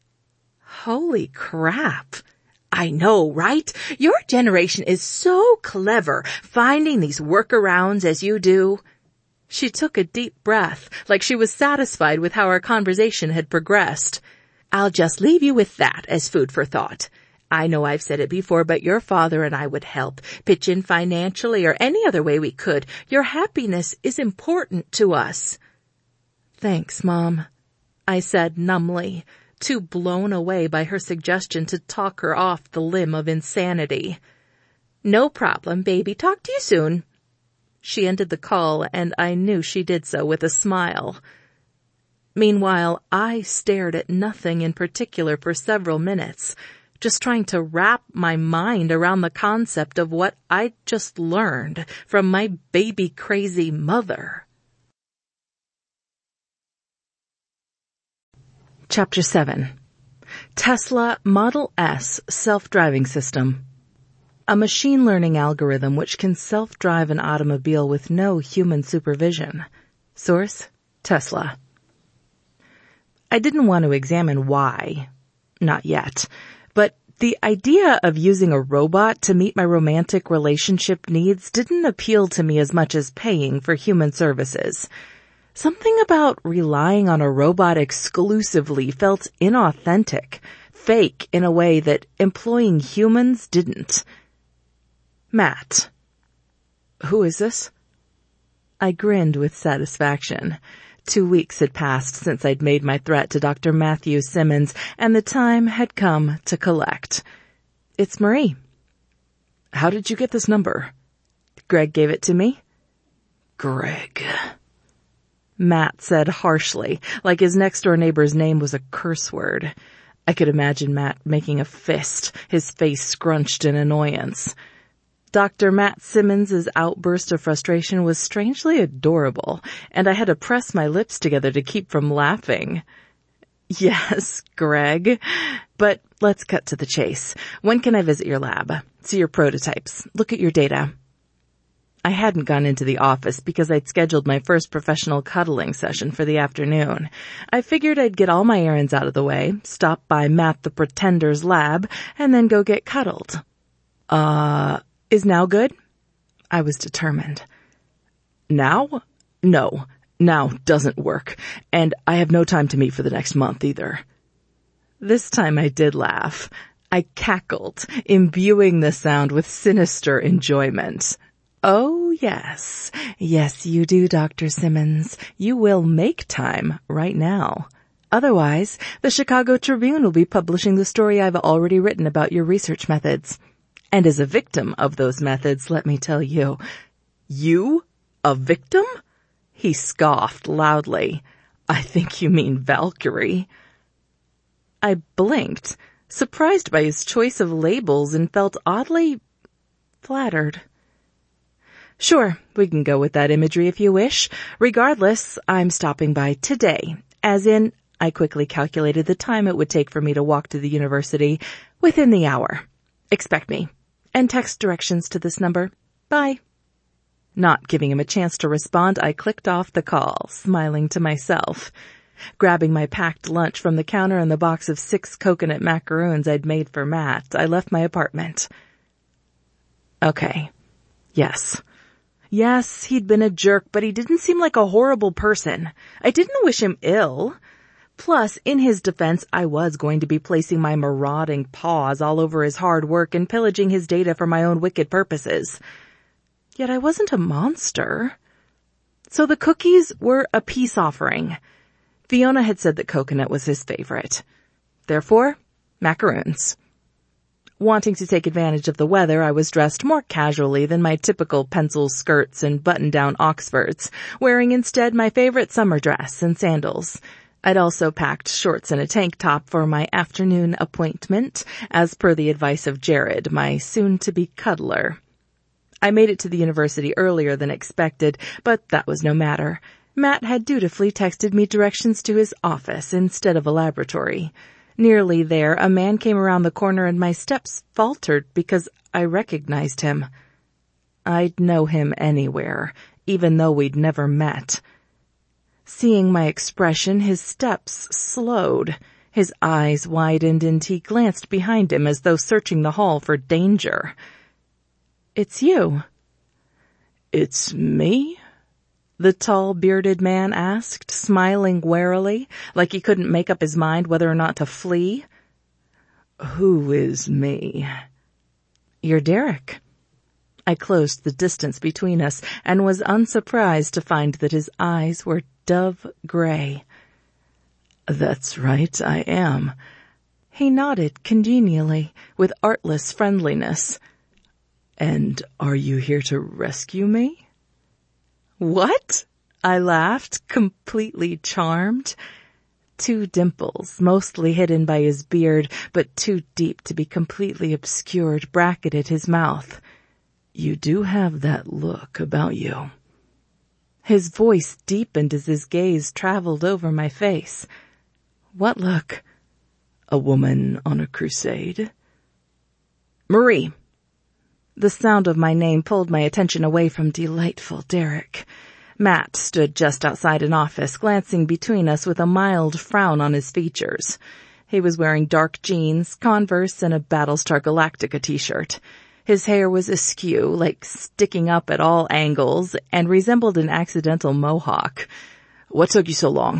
Holy crap. I know, right? Your generation is so clever, finding these workarounds as you do. She took a deep breath, like she was satisfied with how our conversation had progressed. I'll just leave you with that as food for thought. I know I've said it before, but your father and I would help, pitch in financially or any other way we could. Your happiness is important to us. Thanks, Mom, I said numbly, too blown away by her suggestion to talk her off the limb of insanity. No problem, baby. Talk to you soon. She ended the call, and I knew she did so with a smile. Meanwhile, I stared at nothing in particular for several minutes, just trying to wrap my mind around the concept of what I'd just learned from my baby-crazy mother. Chapter 7. Tesla Model S Self-Driving System. A machine learning algorithm which can self-drive an automobile with no human supervision. Source: Tesla. I didn't want to examine why. Not yet. But the idea of using a robot to meet my romantic relationship needs didn't appeal to me as much as paying for human services. Something about relying on a robot exclusively felt inauthentic, fake in a way that employing humans didn't. Matt. Who is this? I grinned with satisfaction. 2 weeks had passed since I'd made my threat to Dr. Matthew Simmons, and the time had come to collect. It's Marie. How did you get this number? Greg gave it to me. Greg. Matt said harshly, like his next-door neighbor's name was a curse word. I could imagine Matt making a fist, his face scrunched in annoyance. Dr. Matt Simmons' outburst of frustration was strangely adorable, and I had to press my lips together to keep from laughing. Yes, Greg. But let's cut to the chase. When can I visit your lab? See your prototypes. Look at your data. I hadn't gone into the office because I'd scheduled my first professional cuddling session for the afternoon. I figured I'd get all my errands out of the way, stop by Matt the Pretender's lab, and then go get cuddled. Is now good? I was determined. Now? No. Now doesn't work, and I have no time to meet for the next month either. This time I did laugh. I cackled, imbuing the sound with sinister enjoyment. Oh, yes. Yes, you do, Dr. Simmons. You will make time right now. Otherwise, the Chicago Tribune will be publishing the story I've already written about your research methods. And as a victim of those methods, let me tell you. You? A victim? He scoffed loudly. I think you mean Valkyrie. I blinked, surprised by his choice of labels, and felt oddly flattered. Sure, we can go with that imagery if you wish. Regardless, I'm stopping by today. As in, I quickly calculated the time it would take for me to walk to the university within the hour. Expect me. And text directions to this number. Bye. Not giving him a chance to respond, I clicked off the call, smiling to myself. Grabbing my packed lunch from the counter and the box of 6 coconut macaroons I'd made for Matt, I left my apartment. Okay. Yes. Yes, he'd been a jerk, but he didn't seem like a horrible person. I didn't wish him ill. Plus, in his defense, I was going to be placing my marauding paws all over his hard work and pillaging his data for my own wicked purposes. Yet I wasn't a monster. So the cookies were a peace offering. Fiona had said that coconut was his favorite. Therefore, macaroons. Wanting to take advantage of the weather, I was dressed more casually than my typical pencil skirts and button-down Oxfords, wearing instead my favorite summer dress and sandals. I'd also packed shorts and a tank top for my afternoon appointment, as per the advice of Jared, my soon-to-be cuddler. I made it to the university earlier than expected, but that was no matter. Matt had dutifully texted me directions to his office instead of a laboratory. Nearly there, a man came around the corner and my steps faltered because I recognized him. I'd know him anywhere, even though we'd never met. Seeing my expression, his steps slowed. His eyes widened and he glanced behind him as though searching the hall for danger. It's you. It's me? The tall, bearded man asked, smiling warily, like he couldn't make up his mind whether or not to flee. Who is me? You're Derek. I closed the distance between us and was unsurprised to find that his eyes were dove gray. That's right, I am. He nodded congenially, with artless friendliness. And are you here to rescue me? What? I laughed, completely charmed. 2 dimples, mostly hidden by his beard, but too deep to be completely obscured, bracketed his mouth. You do have that look about you. His voice deepened as his gaze traveled over my face. What look? A woman on a crusade? Marie. The sound of my name pulled my attention away from delightful Derek. Matt stood just outside an office, glancing between us with a mild frown on his features. He was wearing dark jeans, Converse, and a Battlestar Galactica t-shirt. His hair was askew, like sticking up at all angles, and resembled an accidental mohawk. What took you so long?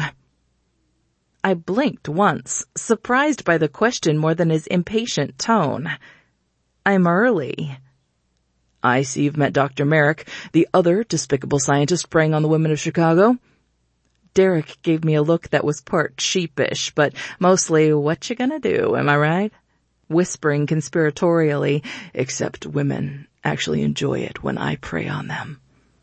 I blinked once, surprised by the question more than his impatient tone. I'm early. I see you've met Dr. Merrick, the other despicable scientist preying on the women of Chicago. Derek gave me a look that was part sheepish, but mostly, what you gonna do, am I right? Whispering conspiratorially, except women actually enjoy it when I prey on them.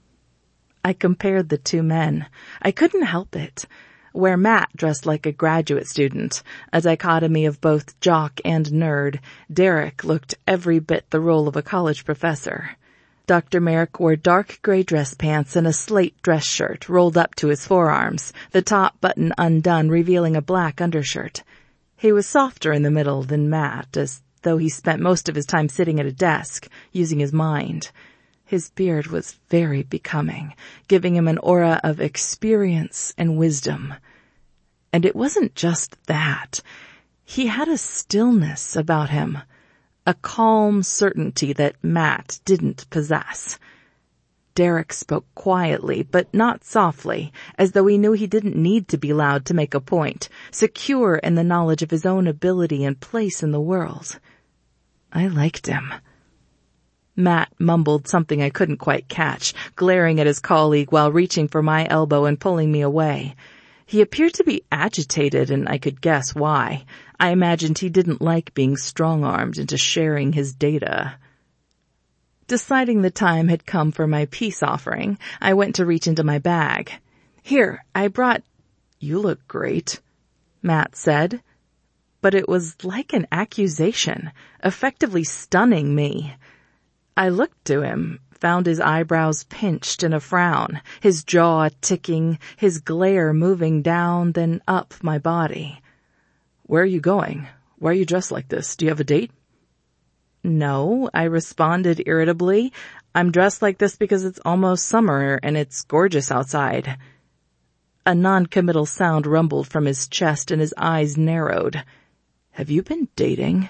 I compared the 2 men. I couldn't help it. Where Matt dressed like a graduate student, a dichotomy of both jock and nerd, Derek looked every bit the role of a college professor. Dr. Merrick wore dark gray dress pants and a slate dress shirt rolled up to his forearms, the top button undone, revealing a black undershirt. He was softer in the middle than Matt, as though he spent most of his time sitting at a desk, using his mind. His beard was very becoming, giving him an aura of experience and wisdom. And it wasn't just that. He had a stillness about him, a calm certainty that Matt didn't possess. Derek spoke quietly, but not softly, as though he knew he didn't need to be loud to make a point, secure in the knowledge of his own ability and place in the world. I liked him. Matt mumbled something I couldn't quite catch, glaring at his colleague while reaching for my elbow and pulling me away. He appeared to be agitated, and I could guess why. I imagined he didn't like being strong-armed into sharing his data. Deciding the time had come for my peace offering, I went to reach into my bag. "Here, I brought—" "You look great," Matt said. But it was like an accusation, effectively stunning me. I looked to him, found his eyebrows pinched in a frown, his jaw ticking, his glare moving down, then up my body. "Where are you going? Why are you dressed like this? Do you have a date?" "No," I responded irritably. "I'm dressed like this because it's almost summer and it's gorgeous outside." A non-committal sound rumbled from his chest and his eyes narrowed. "Have you been dating?"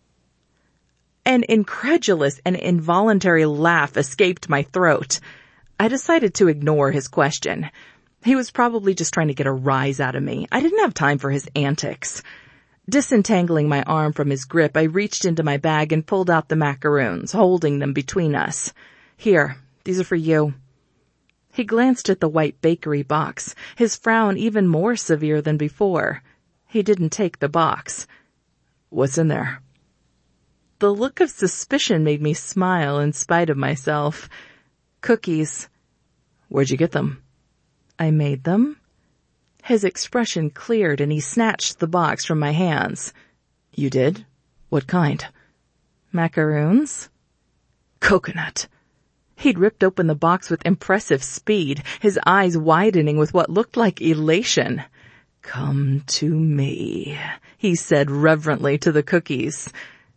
An incredulous and involuntary laugh escaped my throat. I decided to ignore his question. He was probably just trying to get a rise out of me. I didn't have time for his antics. Disentangling my arm from his grip, I reached into my bag and pulled out the macaroons, holding them between us. "Here, these are for you." He glanced at the white bakery box, his frown even more severe than before. He didn't take the box. "What's in there?" The look of suspicion made me smile in spite of myself. "Cookies." "Where'd you get them?" "I made them." His expression cleared and he snatched the box from my hands. "You did? What kind?" "Macaroons." "Coconut." He'd ripped open the box with impressive speed, his eyes widening with what looked like elation. "Come to me," he said reverently to the cookies.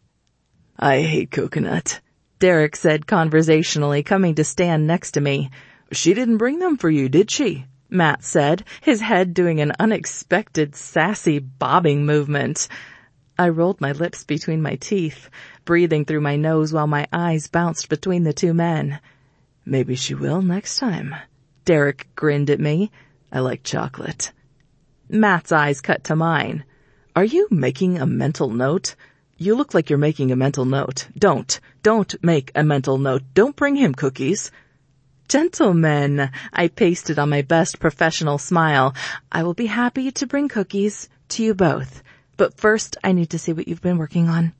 "I hate coconut," Derek said conversationally, coming to stand next to me. "She didn't bring them for you, did she?" Matt said, his head doing an unexpected sassy bobbing movement. I rolled my lips between my teeth, breathing through my nose while my eyes bounced between the two men. "Maybe she will next time." Derek grinned at me. "I like chocolate." Matt's eyes cut to mine. "Are you making a mental note?" "You look like you're making a mental note." Don't make a mental note. Don't bring him cookies." "Gentlemen," I pasted on my best professional smile, "I will be happy to bring cookies to you both. But first, I need to see what you've been working on."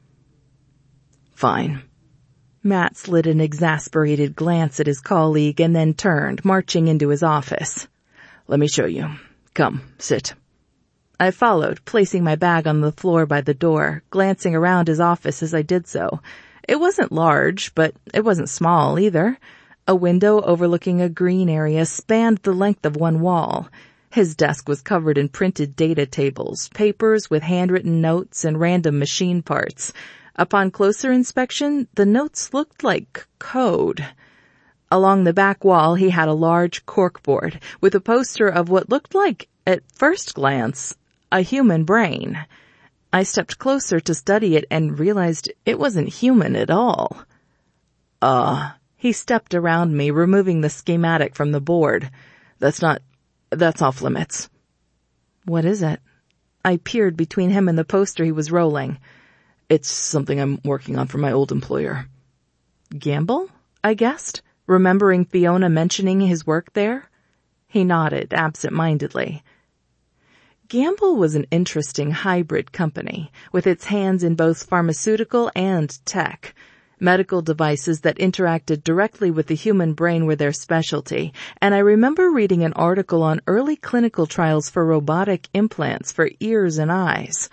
"Fine." Matt slid an exasperated glance at his colleague and then turned, marching into his office. "Let me show you. Come, sit." I followed, placing my bag on the floor by the door, glancing around his office as I did so. It wasn't large, but it wasn't small either. A window overlooking a green area spanned the length of one wall. His desk was covered in printed data tables, papers with handwritten notes and random machine parts. Upon closer inspection, the notes looked like code. Along the back wall, he had a large corkboard with a poster of what looked like, at first glance, a human brain. I stepped closer to study it and realized it wasn't human at all. He stepped around me, removing the schematic from the board. That's off limits." "What is it?" I peered between him and the poster he was rolling. "It's something I'm working on for my old employer." "Gamble?" I guessed, remembering Fiona mentioning his work there. He nodded absent-mindedly. Gamble was an interesting hybrid company, with its hands in both pharmaceutical and tech. Medical devices that interacted directly with the human brain were their specialty, and I remember reading an article on early clinical trials for robotic implants for ears and eyes.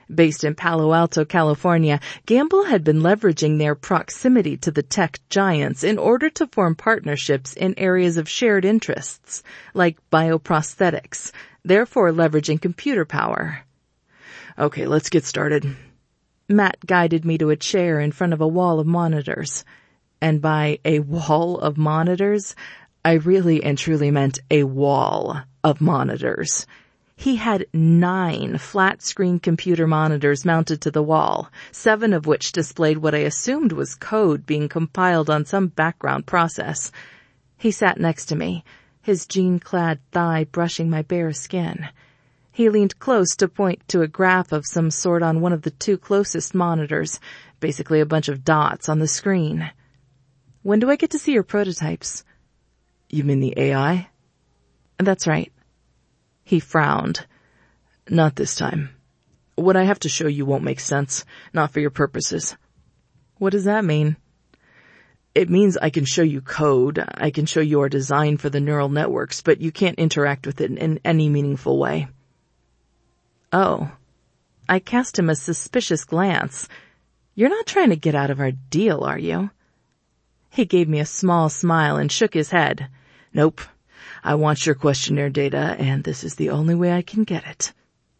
Based in Palo Alto, California, Gamble had been leveraging their proximity to the tech giants in order to form partnerships in areas of shared interests, like bioprosthetics, therefore leveraging computer power. Okay, let's get started. Matt guided me to a chair in front of a wall of monitors. And by a wall of monitors, I really and truly meant a wall of monitors. He had 9 flat-screen computer monitors mounted to the wall, 7 of which displayed what I assumed was code being compiled on some background process. He sat next to me, his jean-clad thigh brushing my bare skin. He leaned close to point to a graph of some sort on one of the 2 closest monitors, basically a bunch of dots on the screen. When do I get to see your prototypes? You mean the AI? That's right. He frowned. Not this time. What I have to show you won't make sense, not for your purposes. What does that mean? It means I can show you code, I can show you our design for the neural networks, but you can't interact with it in any meaningful way. Oh. I cast him a suspicious glance. You're not trying to get out of our deal, are you? He gave me a small smile and shook his head. Nope. I want your questionnaire data, and this is the only way I can get it.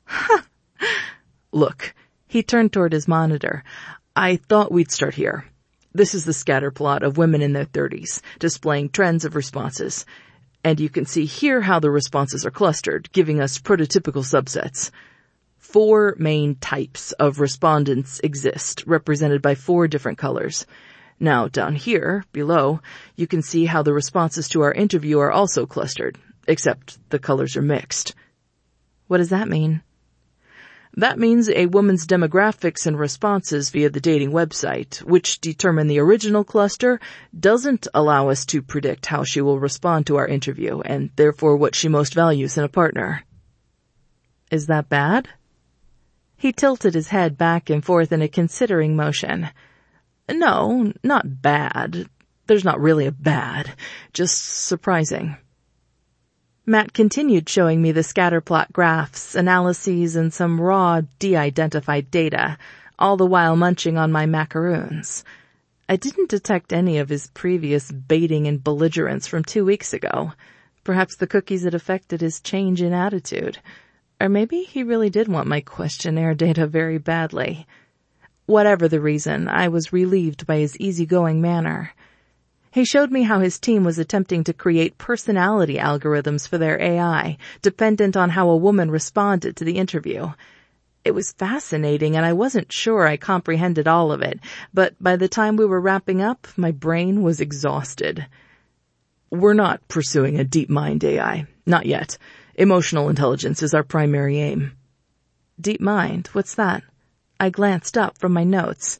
Look, he turned toward his monitor. I thought we'd start here. This is the scatter plot of women in their 30s, displaying trends of responses. And you can see here how the responses are clustered, giving us prototypical subsets. 4 main types of respondents exist, represented by 4 different colors. Now, down here, below, you can see how the responses to our interview are also clustered, except the colors are mixed. What does that mean? That means a woman's demographics and responses via the dating website, which determine the original cluster, doesn't allow us to predict how she will respond to our interview, and therefore what she most values in a partner. Is that bad? He tilted his head back and forth in a considering motion. No, not bad. There's not really a bad, just surprising. Matt continued showing me the scatterplot graphs, analyses, and some raw, de-identified data, all the while munching on my macaroons. I didn't detect any of his previous baiting and belligerence from 2 weeks ago. Perhaps the cookies had affected his change in attitude. Or maybe he really did want my questionnaire data very badly. Whatever the reason, I was relieved by his easygoing manner. He showed me how his team was attempting to create personality algorithms for their AI, dependent on how a woman responded to the interview. It was fascinating, and I wasn't sure I comprehended all of it, but by the time we were wrapping up, my brain was exhausted. We're not pursuing a DeepMind AI. Not yet. Emotional intelligence is our primary aim. DeepMind? What's that? I glanced up from my notes.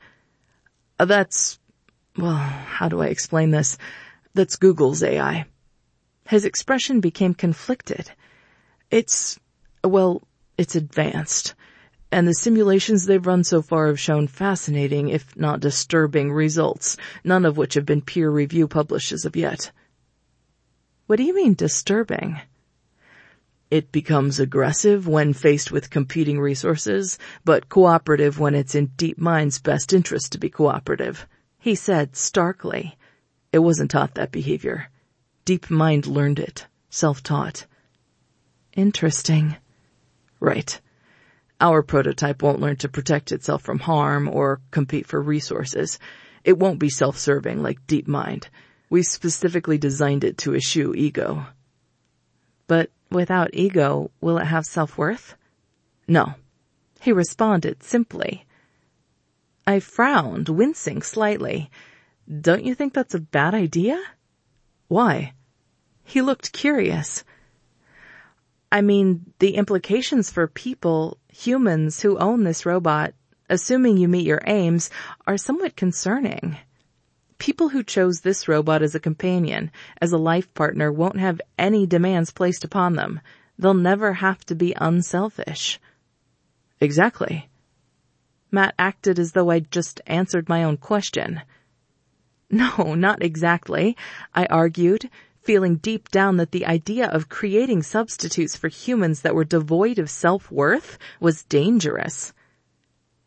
How do I explain this? That's Google's AI. His expression became conflicted. It's advanced. And the simulations they've run so far have shown fascinating, if not disturbing, results, none of which have been peer review published as of yet. What do you mean, disturbing? It becomes aggressive when faced with competing resources, but cooperative when it's in DeepMind's best interest to be cooperative, he said starkly. It wasn't taught that behavior. DeepMind learned it, self-taught. Interesting. Right. Our prototype won't learn to protect itself from harm or compete for resources. It won't be self-serving like DeepMind. We specifically designed it to eschew ego. But without ego, will it have self-worth? No. He responded simply. I frowned, wincing slightly. Don't you think that's a bad idea? Why? He looked curious. I mean, the implications for people, humans who own this robot, assuming you meet your aims, are somewhat concerning. People who chose this robot as a companion, as a life partner, won't have any demands placed upon them. They'll never have to be unselfish. Exactly. Matt acted as though I'd just answered my own question. No, not exactly, I argued, feeling deep down that the idea of creating substitutes for humans that were devoid of self-worth was dangerous.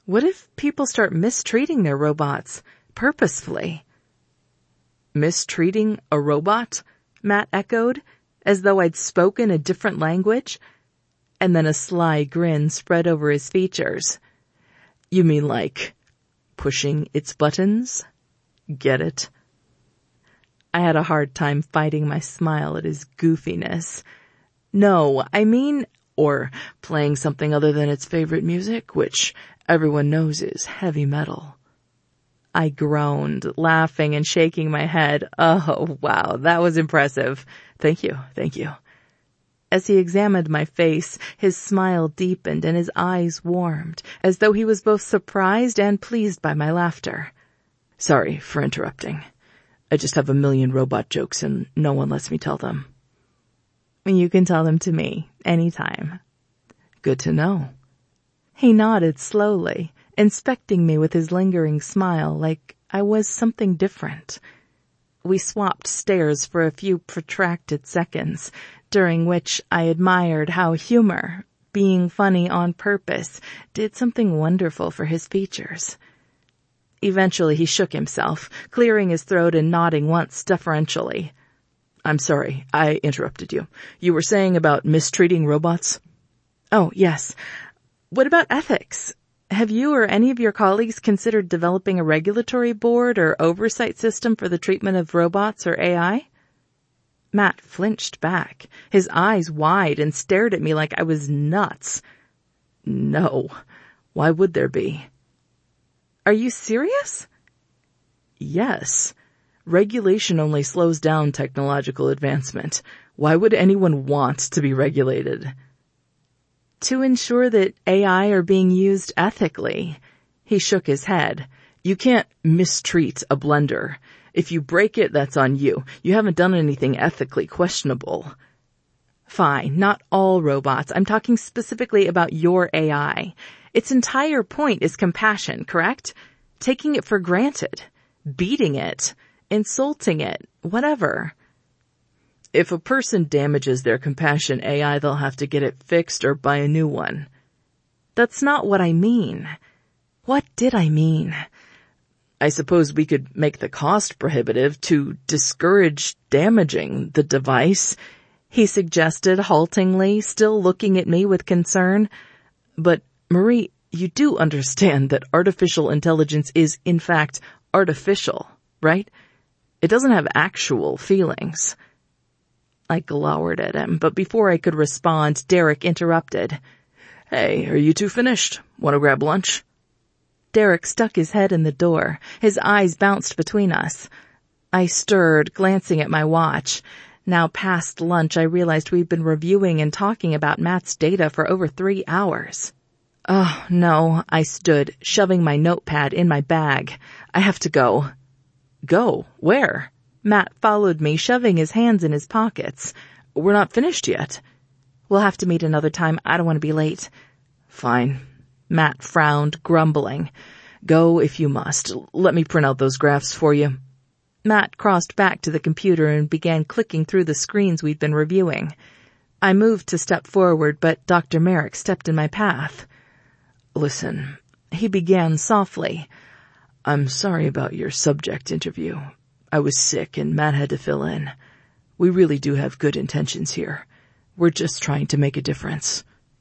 What if people start mistreating their robots, purposefully? Mistreating a robot? Matt echoed, as though I'd spoken a different language. And then a sly grin spread over his features. You mean like pushing its buttons? Get it? I had a hard time fighting my smile at his goofiness. No, I mean, or playing something other than its favorite music, which everyone knows is heavy metal. I groaned, laughing and shaking my head. Oh, wow, that was impressive. Thank you. As he examined my face, his smile deepened and his eyes warmed, as though he was both surprised and pleased by my laughter. Sorry for interrupting. I just have a million robot jokes and no one lets me tell them. You can tell them to me, anytime. Good to know. He nodded slowly, inspecting me with his lingering smile like I was something different. We swapped stares for a few protracted seconds, during which I admired how humor, being funny on purpose, did something wonderful for his features. Eventually he shook himself, clearing his throat and nodding once deferentially. I'm sorry, I interrupted you. You were saying about mistreating robots? Oh, yes. What about ethics? Have you or any of your colleagues considered developing a regulatory board or oversight system for the treatment of robots or AI? Matt flinched back, his eyes wide, and stared at me like I was nuts. No. Why would there be? Are you serious? Yes. Regulation only slows down technological advancement. Why would anyone want to be regulated? To ensure that AI are being used ethically. He shook his head. You can't mistreat a blender. If you break it, that's on you. You haven't done anything ethically questionable. Fine, not all robots. I'm talking specifically about your AI. Its entire point is compassion, correct? Taking it for granted. Beating it. Insulting it. Whatever. If a person damages their compassion AI, they'll have to get it fixed or buy a new one. That's not what I mean. What did I mean? I suppose we could make the cost prohibitive to discourage damaging the device, he suggested haltingly, still looking at me with concern. But, Marie, you do understand that artificial intelligence is, in fact, artificial, right? It doesn't have actual feelings. I glowered at him, but before I could respond, Derek interrupted. Hey, are you two finished? Want to grab lunch? Derek stuck his head in the door. His eyes bounced between us. I stirred, glancing at my watch. Now past lunch, I realized we'd been reviewing and talking about Matt's data for over 3 hours. Oh, no, I stood, shoving my notepad in my bag. I have to go. Go? Where? Matt followed me, shoving his hands in his pockets. We're not finished yet. We'll have to meet another time. I don't want to be late. Fine. Matt frowned, grumbling. Go if you must. Let me print out those graphs for you. Matt crossed back to the computer and began clicking through the screens we'd been reviewing. I moved to step forward, but Dr. Merrick stepped in my path. Listen, he began softly. I'm sorry about your subject interview. I was sick and Matt had to fill in. We really do have good intentions here. We're just trying to make a difference.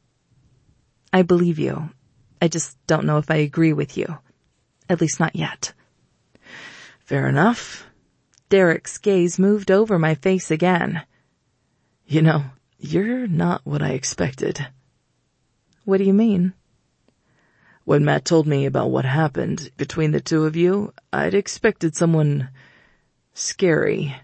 I believe you. I just don't know if I agree with you. At least not yet. Fair enough. Derek's gaze moved over my face again. You know, you're not what I expected. What do you mean? When Matt told me about what happened between the two of you, I'd expected someone scary.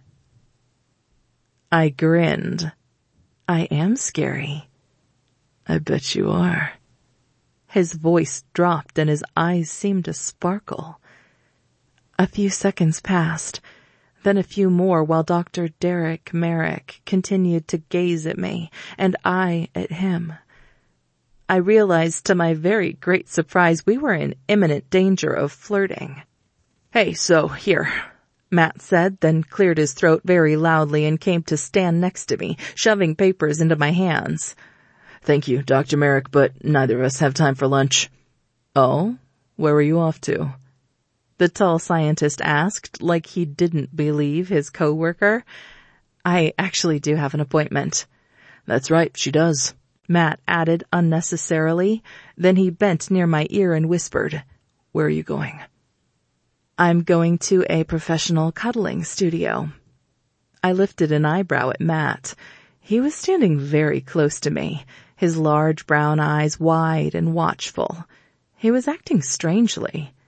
I grinned. I am scary. I bet you are. His voice dropped and his eyes seemed to sparkle. A few seconds passed, then a few more while Dr. Derek Merrick continued to gaze at me and I at him. I realized to my very great surprise we were in imminent danger of flirting. Hey, so here, Matt said, then cleared his throat very loudly and came to stand next to me, shoving papers into my hands. Thank you, Dr. Merrick, but neither of us have time for lunch. Oh? Where were you off to? The tall scientist asked, like he didn't believe his coworker. I actually do have an appointment. That's right, she does, Matt added unnecessarily. Then he bent near my ear and whispered, Where are you going? I'm going to a professional cuddling studio. I lifted an eyebrow at Matt. He was standing very close to me, his large brown eyes wide and watchful. He was acting strangely.